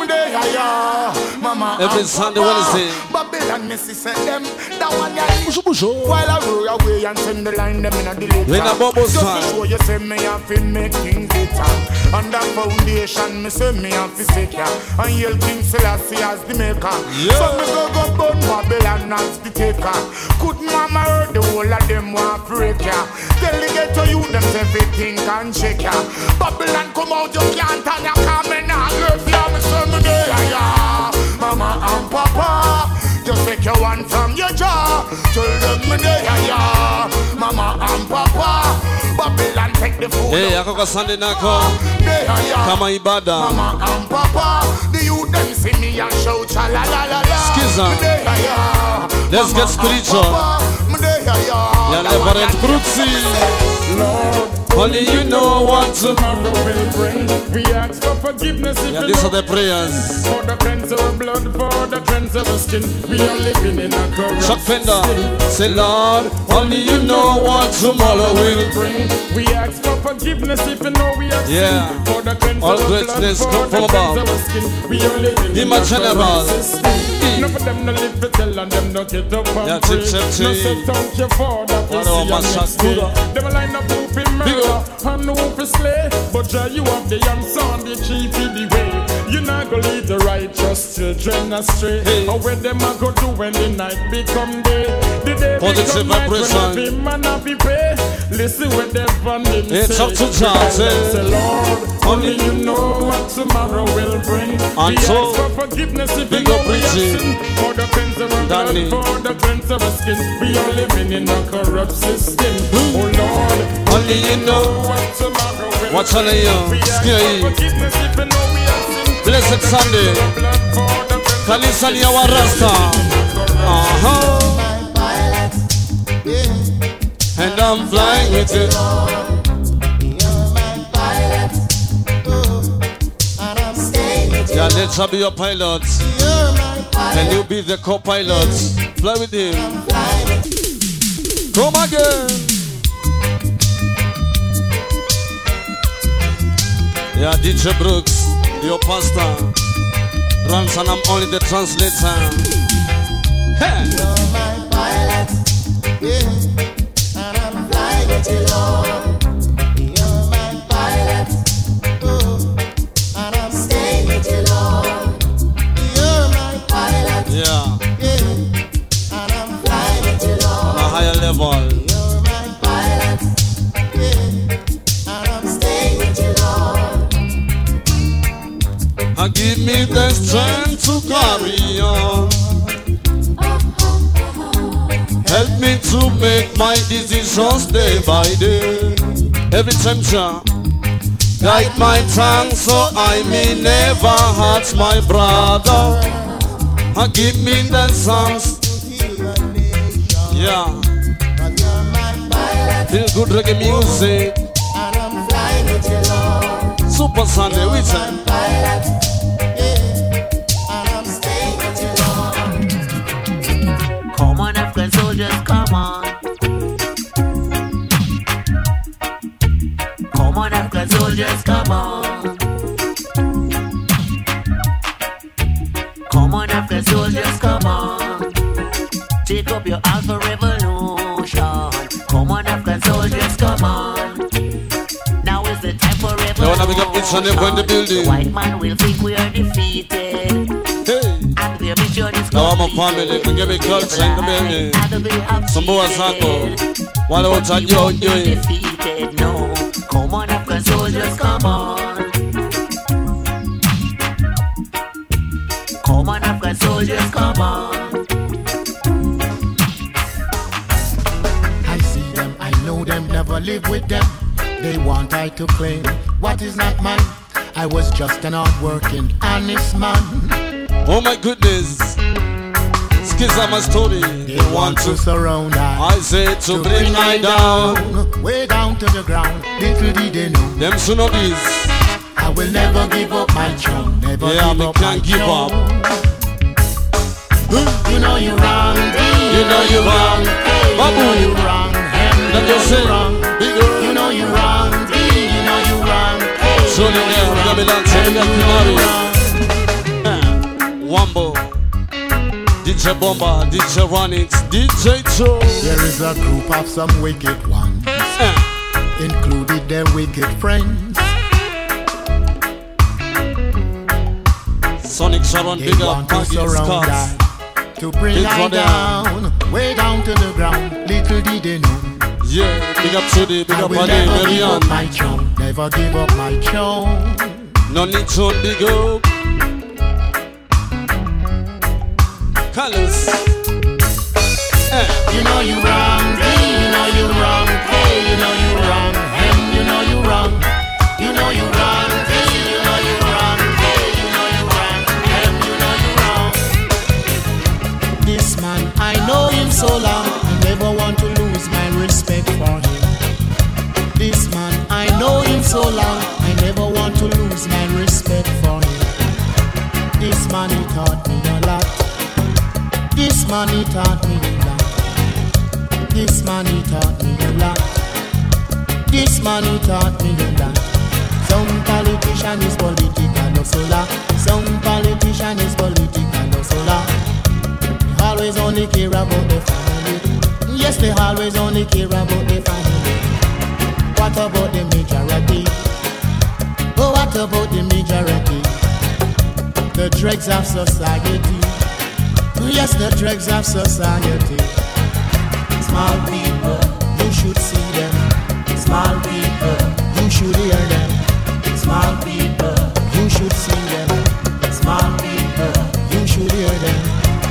Mama every Sunday, Wednesday. Babylon, Missy said them. That one guy. While I roll away and send the line them in a delay. When a bubbles just time. to show you say me have to make things better. On that foundation, me say me have to sit here. And yell King Selassie as the maker. Yeah. So me go burn Babylon as the taker. Could mama heard the whole of them want break ya. Tell the ghetto you them everything can shake ya. Babylon come out you can't and you come in and love ya. Me say me there ya. Mama and papa, just take your one from your jaw. Tell them me there ya. Mama and papa, Babylon take the food. Hey, akoko Sunday nako. There ya. Kama ibada. Mama and papa, the youth them see me and shout cha la la la la. Skiza. There ya. Let's get spiritual. Papa, me there ya. Yeah, Reverend Brooksy. Lord, Only you know what tomorrow will bring. We ask for forgiveness if Yeah, these are the prayers. For the cleanse of blood, for the cleanse of skin. We are living in a corrupt Chuck Fender, say Lord, only you know what tomorrow will bring. We ask for forgiveness if you know we are Yeah, for the cleanse all of greatness blood, come from above. We are living Be my general. None of them no live for tell and them no get up and Yeah, pray. chip, chip, No chip. say thank you for that we What see about you my next shot? day. Good. Them a line up who fi murder and who fi slay. But Jah, you have the answer and the key for the way. You not go lead the righteous children astray. Or when them a go do when the night become day. The day Positive become night vibration. when every man a be pray. Listen what they van them It's say. up to Jah, say. Say Lord, only you know what tomorrow will bring. And we so, ask for forgiveness if you big know up we have Richie. sinned. For the cleanse of our blood, Danny. for the cleanse of our skin. We are living in a corrupt system. Oh Lord, only you know what tomorrow will what's on you. we ask Scary. for forgiveness if you know we have sinned. Blessed Sunday. Kalisa ni awa Rasta. And I'm flying with you. Yeah, let her be your pilot. And you be the co-pilot. Fly with him. Come again. Yeah, DJ Brooks, your pastor. Runs and I'm only the translator. Hey. You're my pilot, yeah, and I'm flying with you, Lord. You're my pilot, oh, and I'm staying with you, Lord. You're my pilot, Yeah, and I'm flying with you, on Lord. a higher level. You're my pilot, and I'm staying with you, Lord. Give me the strength to carry on. Help me to make my decisions day by day. Every time, Jah, guide my tongue so I may never hurt my brother. Give me the songs. Yeah. Feel good reggae music. And I'm flying with you, Lord. Super Sunday, we say. Come on, African soldiers, come on. Come on, African soldiers, come on. Come on, African soldiers, come on. Take up your Alpha Revolution. Come on, African soldiers, come on. Now is the time for revolution. I wanna make up each and every in the building. The white man will think we are defeated. And their mission is Now I'm a family, can give me culture in the building. Some boy Sako, while I was at you, defeated, no. Come on, African soldiers, come on. Come on, African soldiers, come on. I see them, I know them, never live with them. They want I to claim what is not mine. I was just an hard-working, honest man. Oh my goodness, skills are my story. They want to surround I say to bring I down, way down to the ground. Little did they know, them should know this. I will never give up my throne. Never Yeah, give me up can't my give throne. up. You know you're wrong, You know you're wrong, hey, you know Babu. you're wrong, hey, Let you know us say, you're wrong. big girl. You know you're wrong, you know you're wrong, hey, So the girl, we got me dancing, we got me married. Wambo, DJ Bomba, DJ Ronix, DJ Joe. There is a group of some wicked ones, included their wicked friends. Sonic Sharon, They big up, want to Paggy surround Scott. I, to bring Big I for them. down, way down to the ground. Little did they know, Yeah, big up Trudy, big I up will Adi, never give Marianne. up my throne, never give up my throne. No need to big up. Carlos. You know you wrong, you know you wrong, hey, you know you wrong, you know you wrong, you know you wrong, hey, you know you wrong, hey, you know you wrong, you know you wrong. This man, I know him so long, I never want to lose my respect for him. This man, respect for him. This man he taught me a lot. This man he taught me a lot. This man he taught me a lot. This man he taught me a lot. Some politician is political or solar. Some politician is political or solar. They always only care about the family. Yes, they always only care about the family. What about the majority? Oh, what about the majority? The dregs of society. Yes, the dregs of society. Small people, you should see them. Small people, you should hear them. Small people, you should see them. Small people, you should hear them.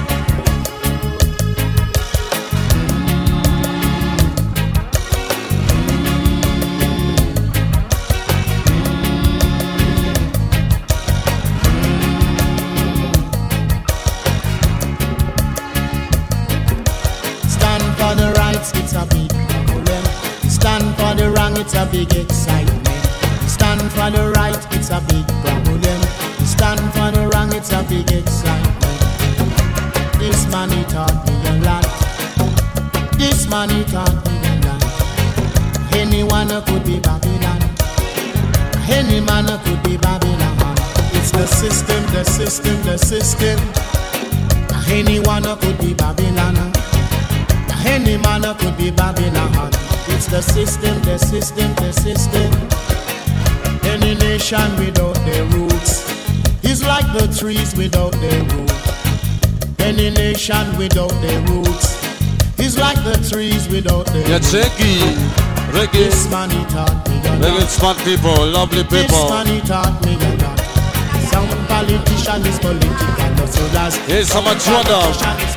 Stand for the rights, it's a big problem. Stand for the wrong, it's a big excitement. Stand for the right, it's a big problem. Stand for the wrong, it's a big excitement. This man he taught me a lot. This man he taught me a lot. Anyone could be Babylon. Any man could be Babylon. It's the system, the system, the system. Anyone could be Babylon. Any man could be Babylon. It's the system, the system, the system. Any nation without their roots is like the trees without their roots. Any nation without their roots is like the trees without their roots. Reggae. This man he taught me a lot. Reggae smart people, lovely people. This man he taught me a lot. Some politician is political, so that's. Hey, some Jordan.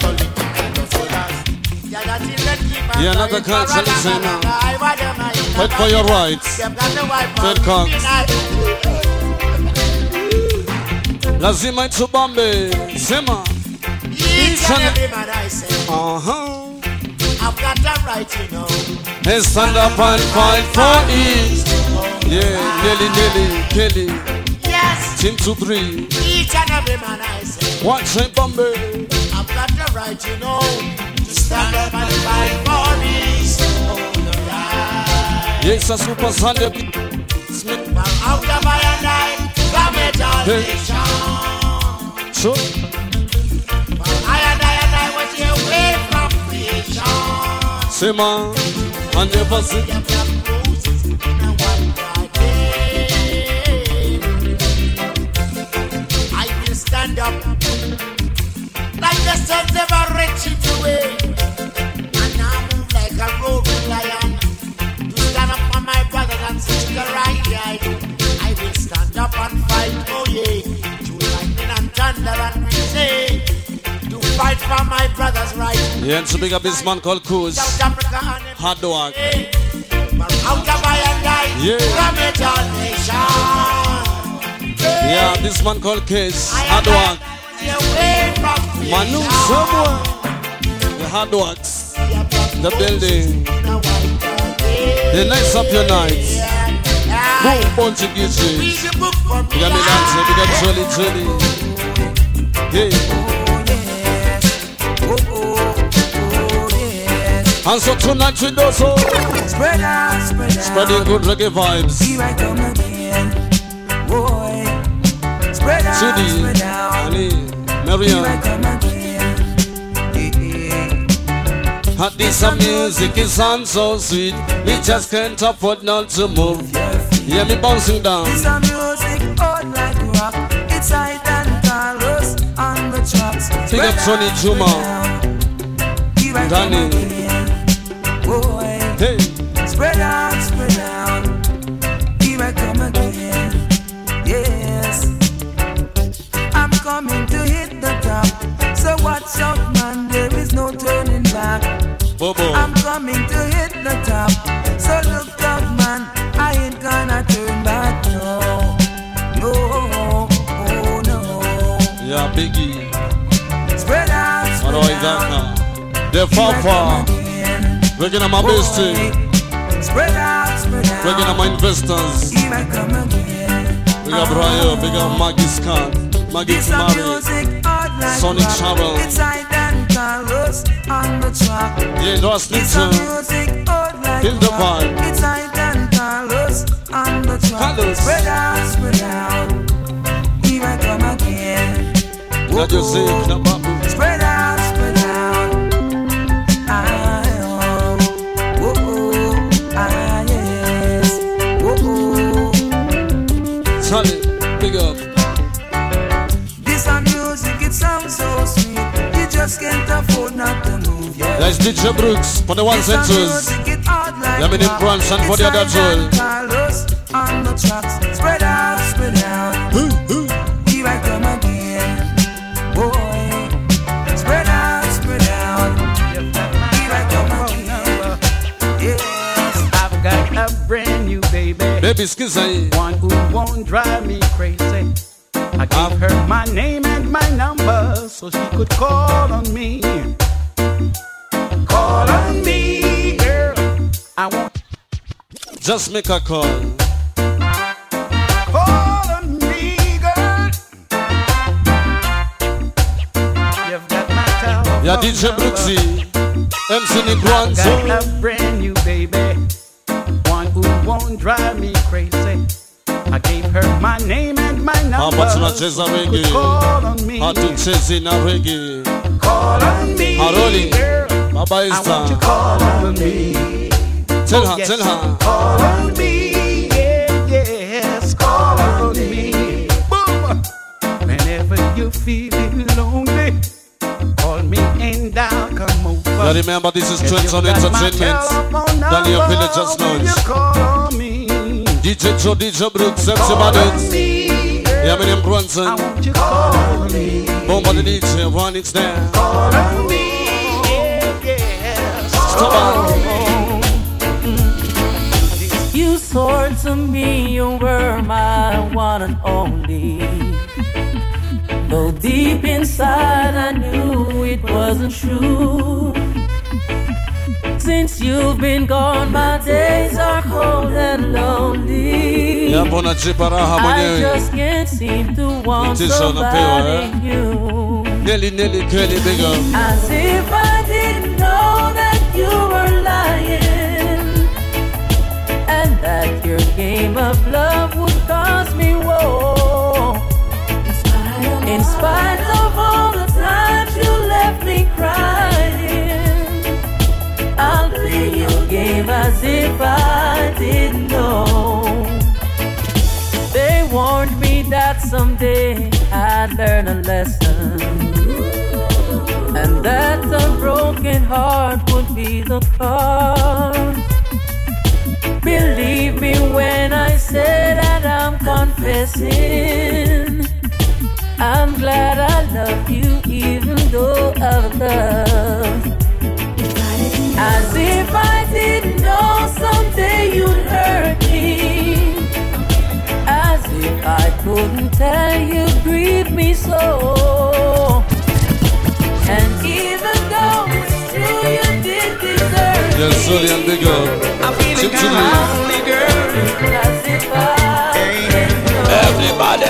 Yeah, another country listener. Fight for your rights. Third Conks. Lazima to Bombay. Zima. Each and every man I say. I've got the right, you know. Hey, stand up and fight for it. Yeah, Nelly, Kelly. Yes. Team 2-3. Each and every man I say. Watch in Bombay. I've got the right, you know. Stand up and fight for peace. Oh, the right. Yes, a super Sunday. Well, out of my and I, come it all nation. So, well, I was here away from creation. say man, I never see. I will stand up like the sun never reached away. And I move like a roaring lion to stand up for my brothers and sisters right here. I will stand up and fight, oh yeah, to lightning and thunder and we say, to fight for my brothers right. Yeah, and to big up this man called Kuz. South Africa and Hard work. out of my and I, from it all nation. Yeah, this man called Case. Hard work. Manu somewhere. The hard works. The building. The nights up your nights. Boom, bunch of gitches. We got me dancing, we got Jolly. Hey. And so tonight we do so. Spreading good reggae vibes. Here I come again. Boy. Spread out, Judy, spread out. Ali, Here Mariam. I come again. Hot this music is sound so sweet. We just can't afford not to move. Hear me bouncing down. This a music hot like rock. It's high than Carlos on the chops. Big up Tony Juma. Here I come Danny. again. Boy. Hey. Spread out, spread out. Here I come again. Yes. I'm coming to hit the top. So watch out, man. There is no turning back. Bobo. I'm coming to hit the top. So look out, man. I ain't gonna turn back. No. No. Oh, no. Yeah, Biggie. Spread out, What spread do I got out. now? They're far. We're gonna my bestie. Spread out, spread out. We're gonna my investors. Here I come again. We Big up Ryo, big up Maggie Scott, Maggie Tamari, Sonic Travel. It's Carlos on the track. Yeah, that's Nixon. Feel the vibe. It's Carlos on the track. Spread out, spread out. Here I come again. That you say, Knababu. Spread out, spread out. Yes. Charlie, big up. This a music, it sounds so sweet. You just can't afford not to move. Yeah. There's DJ Brooks for the ones and twos. Yeah, me in France and for the other two. Carlos on the tracks. Spread out, spread out. Here I come again. Boy, spread out, spread out. Here I come again. Yes, I've got a brand new baby. Baby Skizzy. One who won't drive me crazy. I gave her my name and my number so she could call on me. Call on me, girl. I want. Just make a call. Call on me, girl. You've got my telephone. Yeah, DJ Brooksy. MC Nick I've got a brand new baby. One who won't drive me crazy. I gave her my name and my number. But not chase a reggae. Call on me. How to chase in a reggae. Call on me, girl. Baba is time. Call on me. Tell her, tell her. Call on me, yes, call on me. Boom. Whenever you're feeling lonely, call me and I'll come over. Yeah, remember this is Trends on Entertainment. Daniel Villagers Lounge. Call on me. DJ Joe, DJ Brooks, MC Maddox. Yeah, my name Bronson. I want you call on me. Bomba the DJ, one it's there. Call on me, yes. Stop on. You swore to me you were my one and only. Though deep inside I knew it wasn't true. Since you've been gone, my days are cold and lonely. Yeah, bona chiparaha I just can't seem to want somebody new. Nelly, Kelly, big up. As if I didn't know that you were lying, and that your game of love would cause me woe. In spite of all the times you left me crying, I'll play your game as if I didn't know. They warned me that someday I'd learn a lesson, and that a broken heart would be the cause. Believe me when I say that I'm confessing, I'm glad I love you even though I've loved. As if I didn't know someday you'd hurt me, as if I couldn't tell you grieve me so. And even though it's true you did deserve me, yes, sorry, and big up. I'm feeling kind of lonely, girl. as if I Everybody.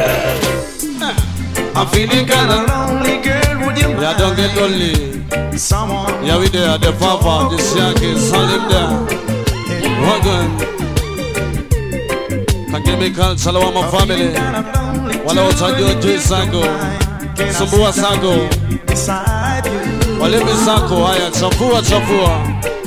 I'm feeling kind of lonely, girl. Would you mind? Yeah, don't get lonely. Someone. Yeah, we there, the Papa, the Yankee, Salim there. Wagon. Chemical, Salawama family. Wala Otadio, J Sango. Sumbua Sango. Wale Misako, Aya, Chafua, Chafua.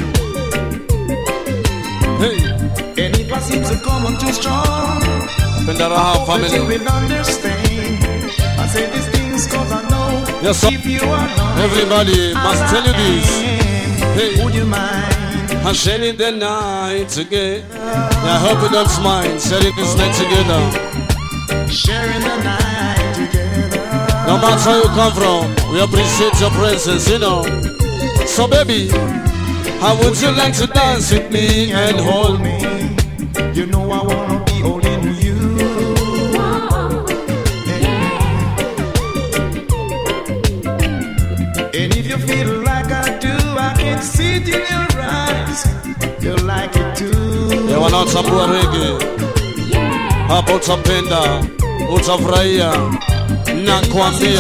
Hey. And if I seem to come on too strong, Pendaraha family. you will understand. I say these things cause I know. Yes, sir. If you are not, Everybody must tell you this. Hey. Would you mind? I'm sharing the night together. Yeah, I hope you don't mind sharing this night together. Sharing the night together. No matter where you come from, we appreciate your presence, you know. So baby, how would you like to dance with me and hold me? You know I wanna be holding you. And if you feel like I do, I can see it in your eyes. You like it too. You want out some more reggae? hapo utapenda, utafurahia na kuambia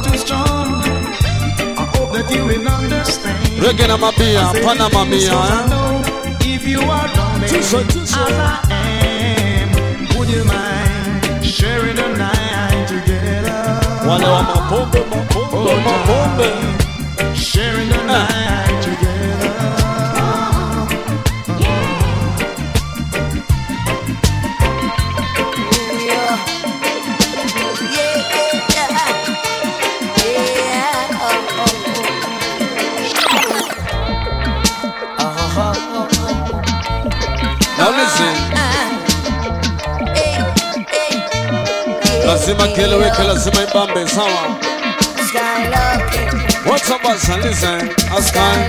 reggae na mabia, pana mamia if you are down as I am, would you mind sharing the night together? Wale wa mapombe, sharing the night together. Now listen. Lazima keleweke, lazima ibambe, sawa. What's up, son? Listen, Askan.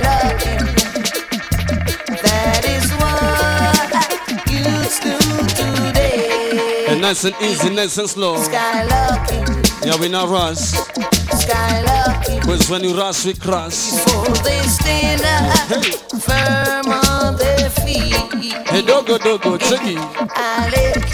That is what I used to today. And nice and easy, nice and slow. Yeah, we not rush. Cause when you rush, we crash. Before they stand up, firm on their feet. Hey, dogo, check it. I let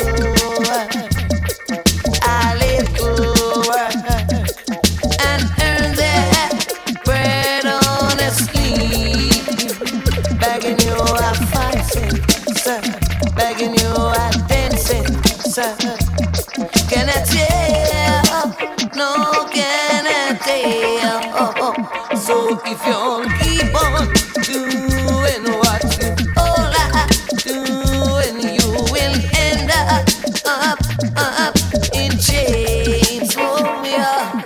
go work and earn that bread honestly. Begging you at 5 cents, sir. Begging you at 10 cents, sir. Can I tell? No, can I tell? So if you'll keep on doing what you all are doing, you will end up in chains. Oh yeah.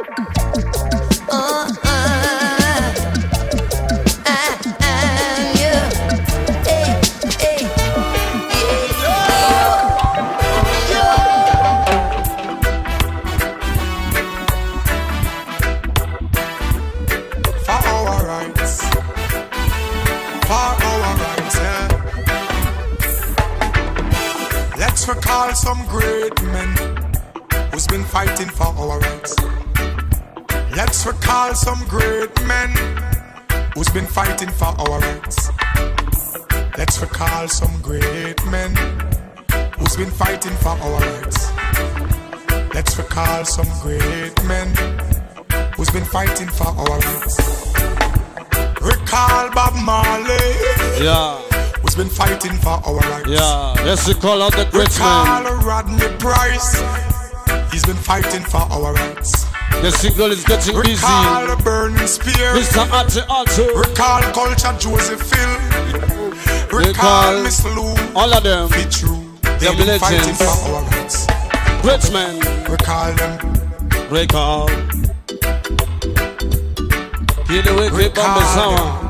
Recall some great men who's been fighting for our rights. Let's recall some great men who's been fighting for our rights. Let's recall some great men who's been fighting for our rights. Let's recall some great men who's been fighting for our rights. Recall Bob Marley. Yeah. Who's been fighting for our rights. Yeah, let's recall out the great man. Recall Rodney Price. He's been fighting for our rights. The signal is getting busy. Recall Burning Spear. Mr. Ante. Recall Culture Joseph Hill. Recall Miss Lou. All of them. They've been fighting for our rights. Great men. Recall them. Recall. Hear the way great Bamba Sound.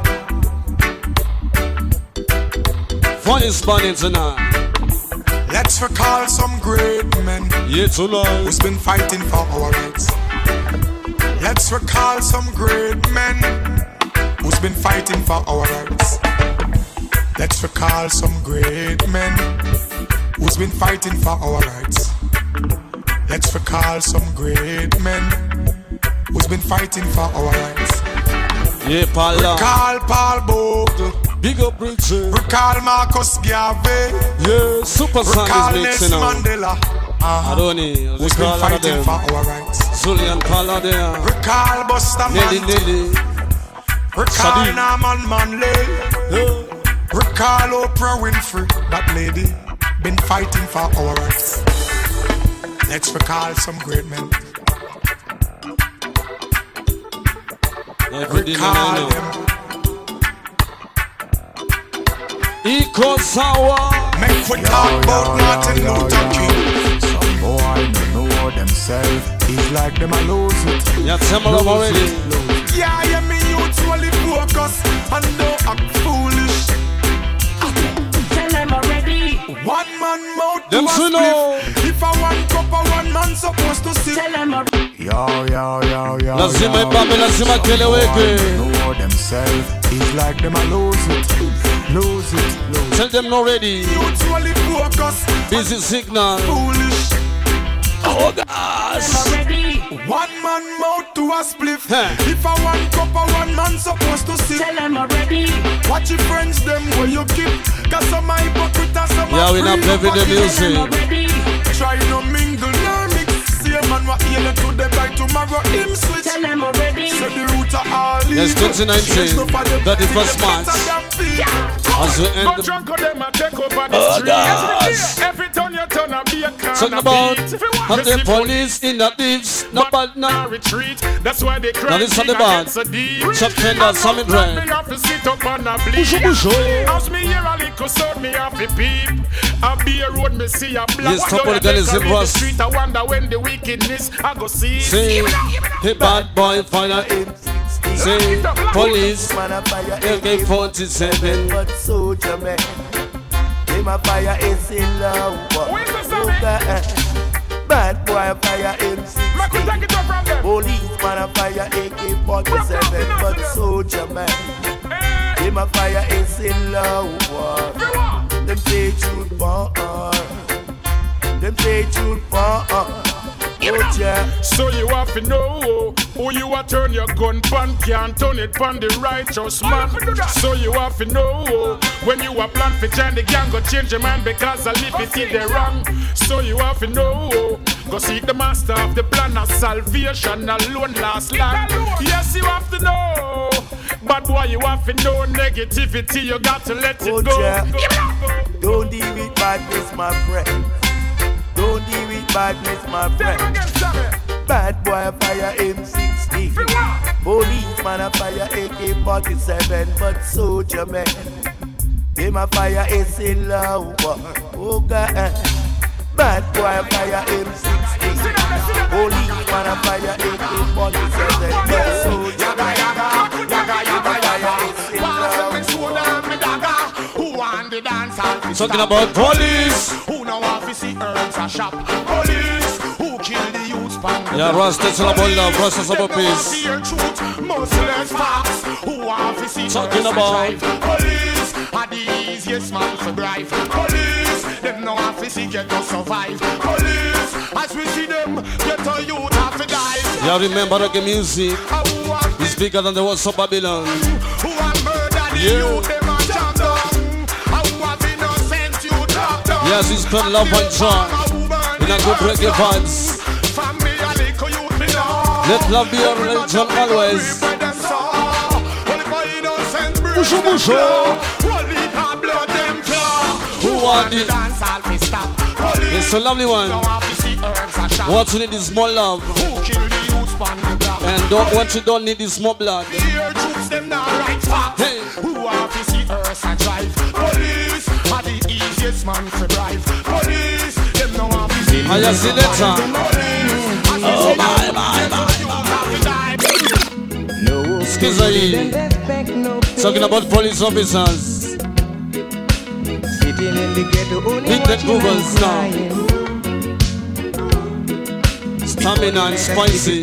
Fun is burning tonight. Let's recall some great men. Yeah, tonight. Who's been fighting for our rights. Let's recall some great men who's been fighting for our rights. Let's recall some great men who's been fighting for our rights. Let's recall some great men who's been fighting for our rights. Yeah, Paul. Recall Paul Bogle. Big up Richard. Recall Marcus Garvey. Yeah, Super Song is mixing up. Mandela. Adoni, who's been fighting for our rights. Sulian Pala there. Recall Buster Nelly. Recall Norman Manley. Yeah. Recall Oprah Winfrey. That lady been fighting for our rights. Let's recall some great men. Recall them. Iko Sawa. Make we talk about Martin Luther King. Some boy don't know themselves. It's like them a lose it. Yeah, tell me already. Yeah, me usually focus and don't act foolish. Tell them already. One man mouth them to a split. If I one cup of one man supposed to sit. Tell them already. Yo. Lazima ibambe, lazima keleweke. Know themselves. It's like them a lose it. Tell them not ready. Usually focus. Busy signal. Foolish. Oh gosh. One man mouth to a spliff. If I one cup of one man supposed to sit. Tell them already. Watch your friends them where you keep. Cause some hypocrite and some yeah, we not play with the music. a alien today, by tomorrow him switch. Tell them already. So the root of all evil. Yes, 2019, 31st March. As we end the... Oh, gosh. Every turn you turn a be a car. Talking about how the police in the thieves, not bad now. Retreat. That's why they cry. Now this on the band. Chuck Fender, Sammy Drive. Push. Ask me here a little sound, me have to peep. A be a road, me see a black. Yes, top of the girls in Ross. Street, I wonder when the wickedness I go see. Say, hey bad boy, fire in. Say, police, AK-47. But soldier man, him a fire is in love. Bad boy fire M60. Police man a fire AK-47. But soldier man, him a fire is in love. Them say truth for them say truth for So you have to know who you are turn your gun pan, can't turn it pan the righteous man. So you have to know when you are plan for join the gang, go change your mind because I live it in the wrong. So you have to know, go seek the master of the plan of salvation alone last land. Yes, you have to know, but why you have to know negativity, you got to let it go. Don't deal with badness, my friend. Don't deal with badness, my friend. Bad boy fire M60. Policeman a fire AK-47. But soldier man, him a fire is in love. Oh God. Bad boy fire M60. Policeman a fire AK-47. But soldier man, him a fire is in love. Talking about police. Who know officer earns a shop? Police. Who kill the youth span? Yeah, Rasta tell about love, Rasta about peace. Talking about police are the easiest man to drive. Police, them no officer get to survive. Police, as we see them, get a youth have to die. Yeah, remember reggae music is bigger than the walls of Babylon. Yeah. Yes, it's called love and joy in a good reggae vibes. Let love be your religion always. Busho. Who want it? It's a lovely one. What you need is more love. And what you don't need is more blood. Hey. Who have to see earth and drive? Police are the easiest man to drive. Police, them no have to see. I see later. Oh my. No. Excuse me. Talking about police officers. Sitting in the ghetto, only Big that Googles now. Stamina and spicy.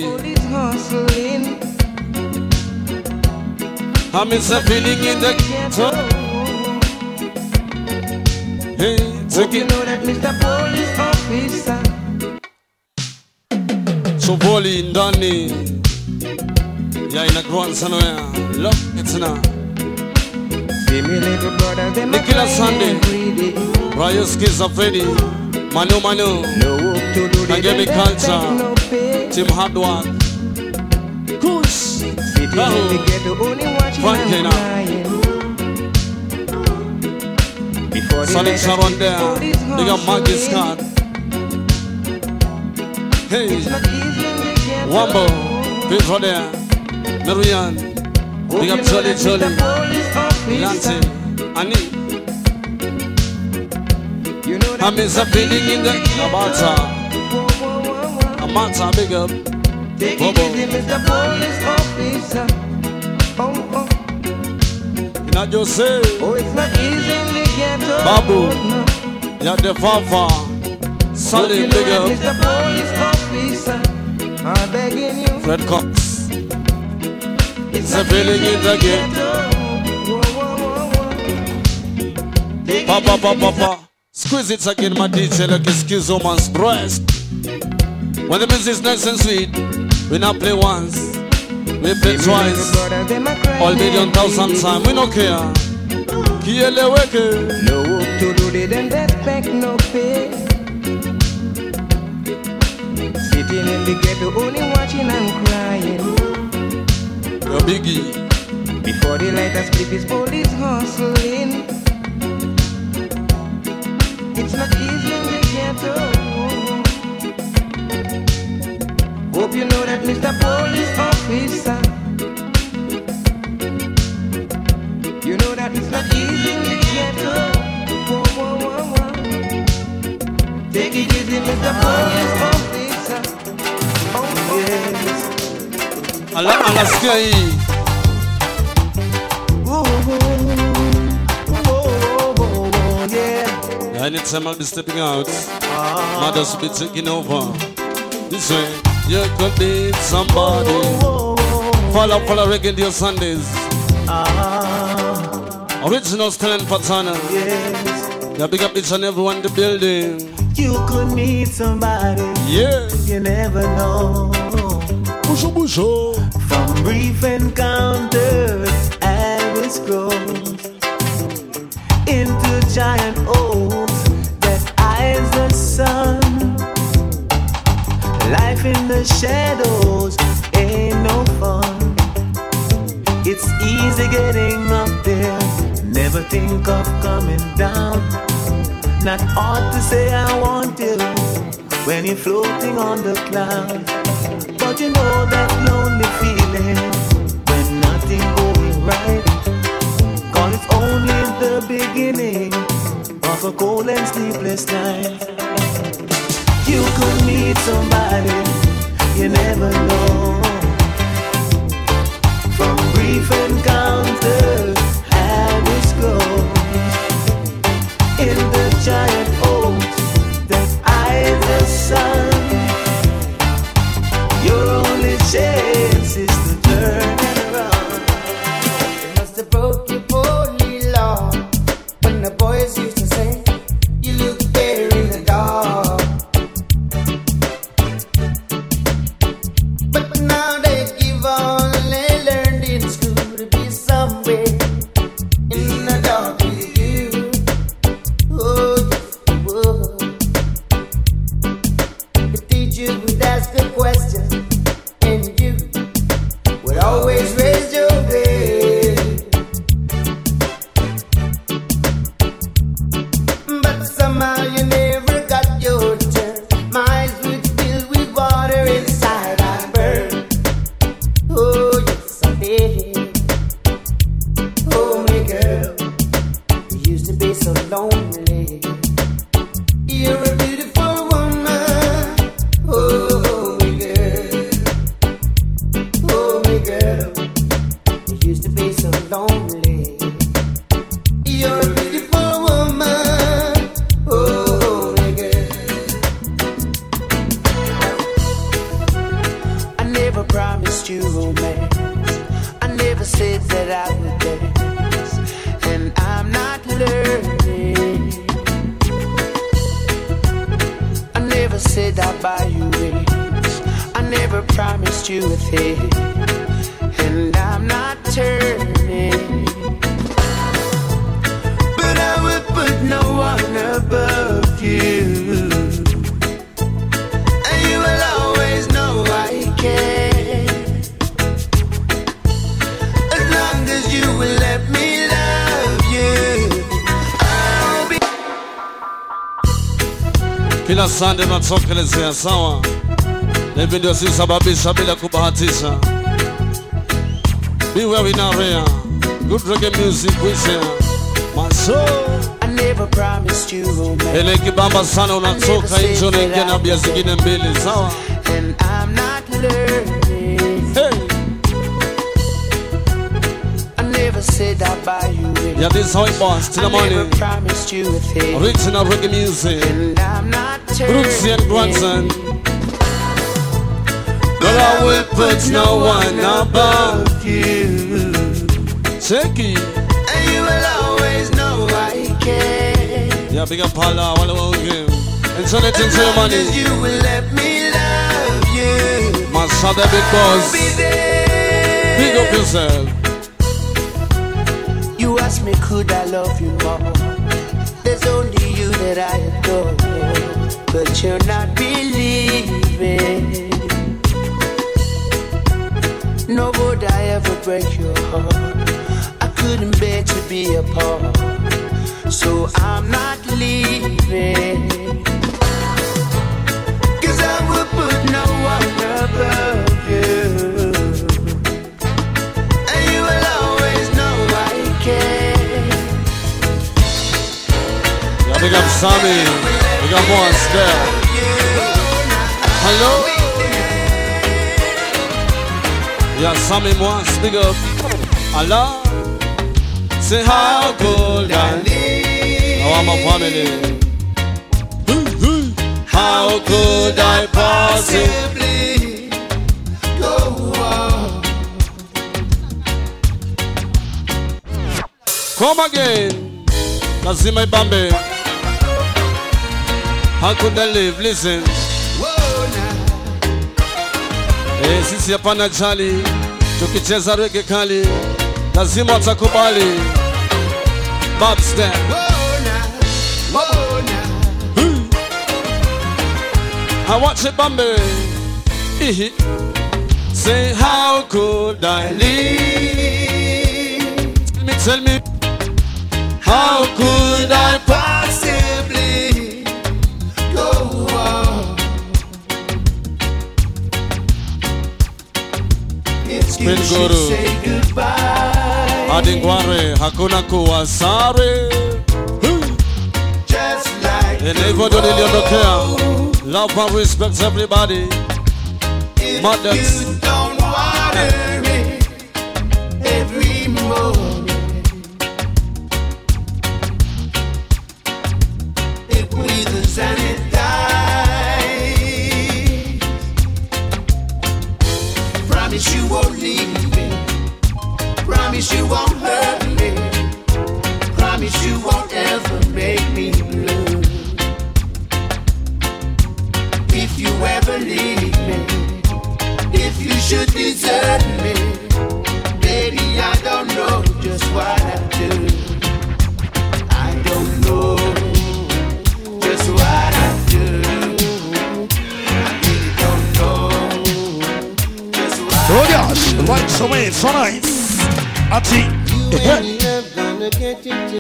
I'm in the feeling in the ghetto. Hey, take it. know that Mr. Police Officer. So Boli, Danny. Yeah, in a grand somewhere. Look, it's now. See me little brother, them a Nicolas Sunday. crying Ryo Schizophrenia. Manu. Nagemi Culture. Tim Hardwork. Kush. Frankie now. Sonic Sharon there. They got Maggie Scott. Hey. Wambo. Pedro there. Marian. Big up Jolly. Lance. Annie. I'm in the building in the Amata, big up. Take it easy, Mr. Police Officer. Not just say. Oh, it's not easy in the ghetto. Babu. You're the Fafa. Solid, big up. Mr. Police Officer, I'm begging you. Fred Cox. It's a feeling in the ghetto. Papa. Squeeze it again, my DJ, like a schizo man's breast. When the music's nice and sweet, we not play once, we play twice. All 1,000,000 times, we don't care. Kiele weke. No work to do, they don't expect no pay. Sitting in the ghetto only watching and crying. Yo, Biggie. Before the light has split, his police hustling. It's not easy in the ghetto. Hope you know that, Mr. Police Officer. You know that it's not easy in the ghetto. Whoa, whoa, whoa, whoa. Take it easy, Mr. Police Officer. Oh, yes. Alaska. Anytime I'll be stepping out, mothers will be taking over. This way, you could need somebody. Follow reggae deal Sundays. Original talent Patana. Yes. Yeah, big up each and everyone in the building. You could meet somebody. Yeah. You never know. Busho, busho. From brief encounters and its growth into giant oaks that eyes the sun. Life in the shadows ain't no fun. It's easy getting up there, never think of coming down. Not hard to say I want you when you're floating on the cloud. But you know that lonely feeling when nothing going right. Cause it's only the beginning of a cold and sleepless night. You could meet somebody you never know. From brief encounters and its growth in the giant oaks that eyes the sun. Your only chance is to turn around. You must have broke your holy law when the boys used to say you look better in the dark. But now they give all they learned in school to be somewhere in the dark with you. Oh, yes, they would. The teacher would ask a question and you would always raise your grade. But somehow you never got your turn. My eyes would fill with water inside I burn. Oh, yes, I did. Oh, my girl, you used to be so lonely. You're a beautiful woman. Oh, my girl. Oh, my girl, you used to be so lonely. You're a beautiful woman. Oh, my girl. I never promised you romance. I never said that I would dance. And I'm not learning. I never said I'd buy you rings. I never promised you a thing. And I'm not turning. But I would put no one above you. And you will always know I care. As long as you will let me love you, I'll be. Kila Sunday natokelezea sawa. Na hivi ndio sisi sababisha bila kubahatisha. Be where we now here. Good reggae music we share. My soul. I never promised you romance. Ele kibamba sana unatoka nje unaingia na bia zingine mbili sawa. And I'm not learning. Hey. I never said I'd buy you rings. Yeah, this is how it was till the I never morning. promised you a thing. Original reggae music. And I'm not turning. Brooksy and Grandson. But I will put no one above you. Check it. And you will always know I care. Yeah, big up Paula, all about him. And so let's As enjoy your long money. as you will let me love you, My son, the big boss. I'll be there. Big up yourself. You ask me, could I love you more? There's only you that I adore, but you're not believing. nor would I ever break your heart. I couldn't bear to be apart, so I'm not leaving. 'Cause I would put no one above you, and you will always know I care. Yeah, big up Sammy, big up Monster. Hello? Yeah, Sammy Moss, big up. Allah, say how could I live? Now I'm a family. How could I possibly go on? Come again, Kazima Bambe. How could I live? Listen. Hey, sisi hapa na jali, tukicheza reggae kali, lazima utakubali. Bobster. I watch it, Bambi. Say, how could I live? Tell me, how could I possibly go on? If you should say goodbye, Adingware, hakuna kuwa sare. Just like and everybody niliondokea. Love and respect everybody. if Mothers. you don't water it every morning, it withers and it dies. Promise you won't leave me. Promise you won't hurt me. Promise you won't ever make me blue. If you ever leave me, if you should desert me, baby, I don't know just what I'd do. I don't know just what I'd do. I really don't know just what Oh gosh, the lights away, so nice. Ati. You ain't never gonna get it.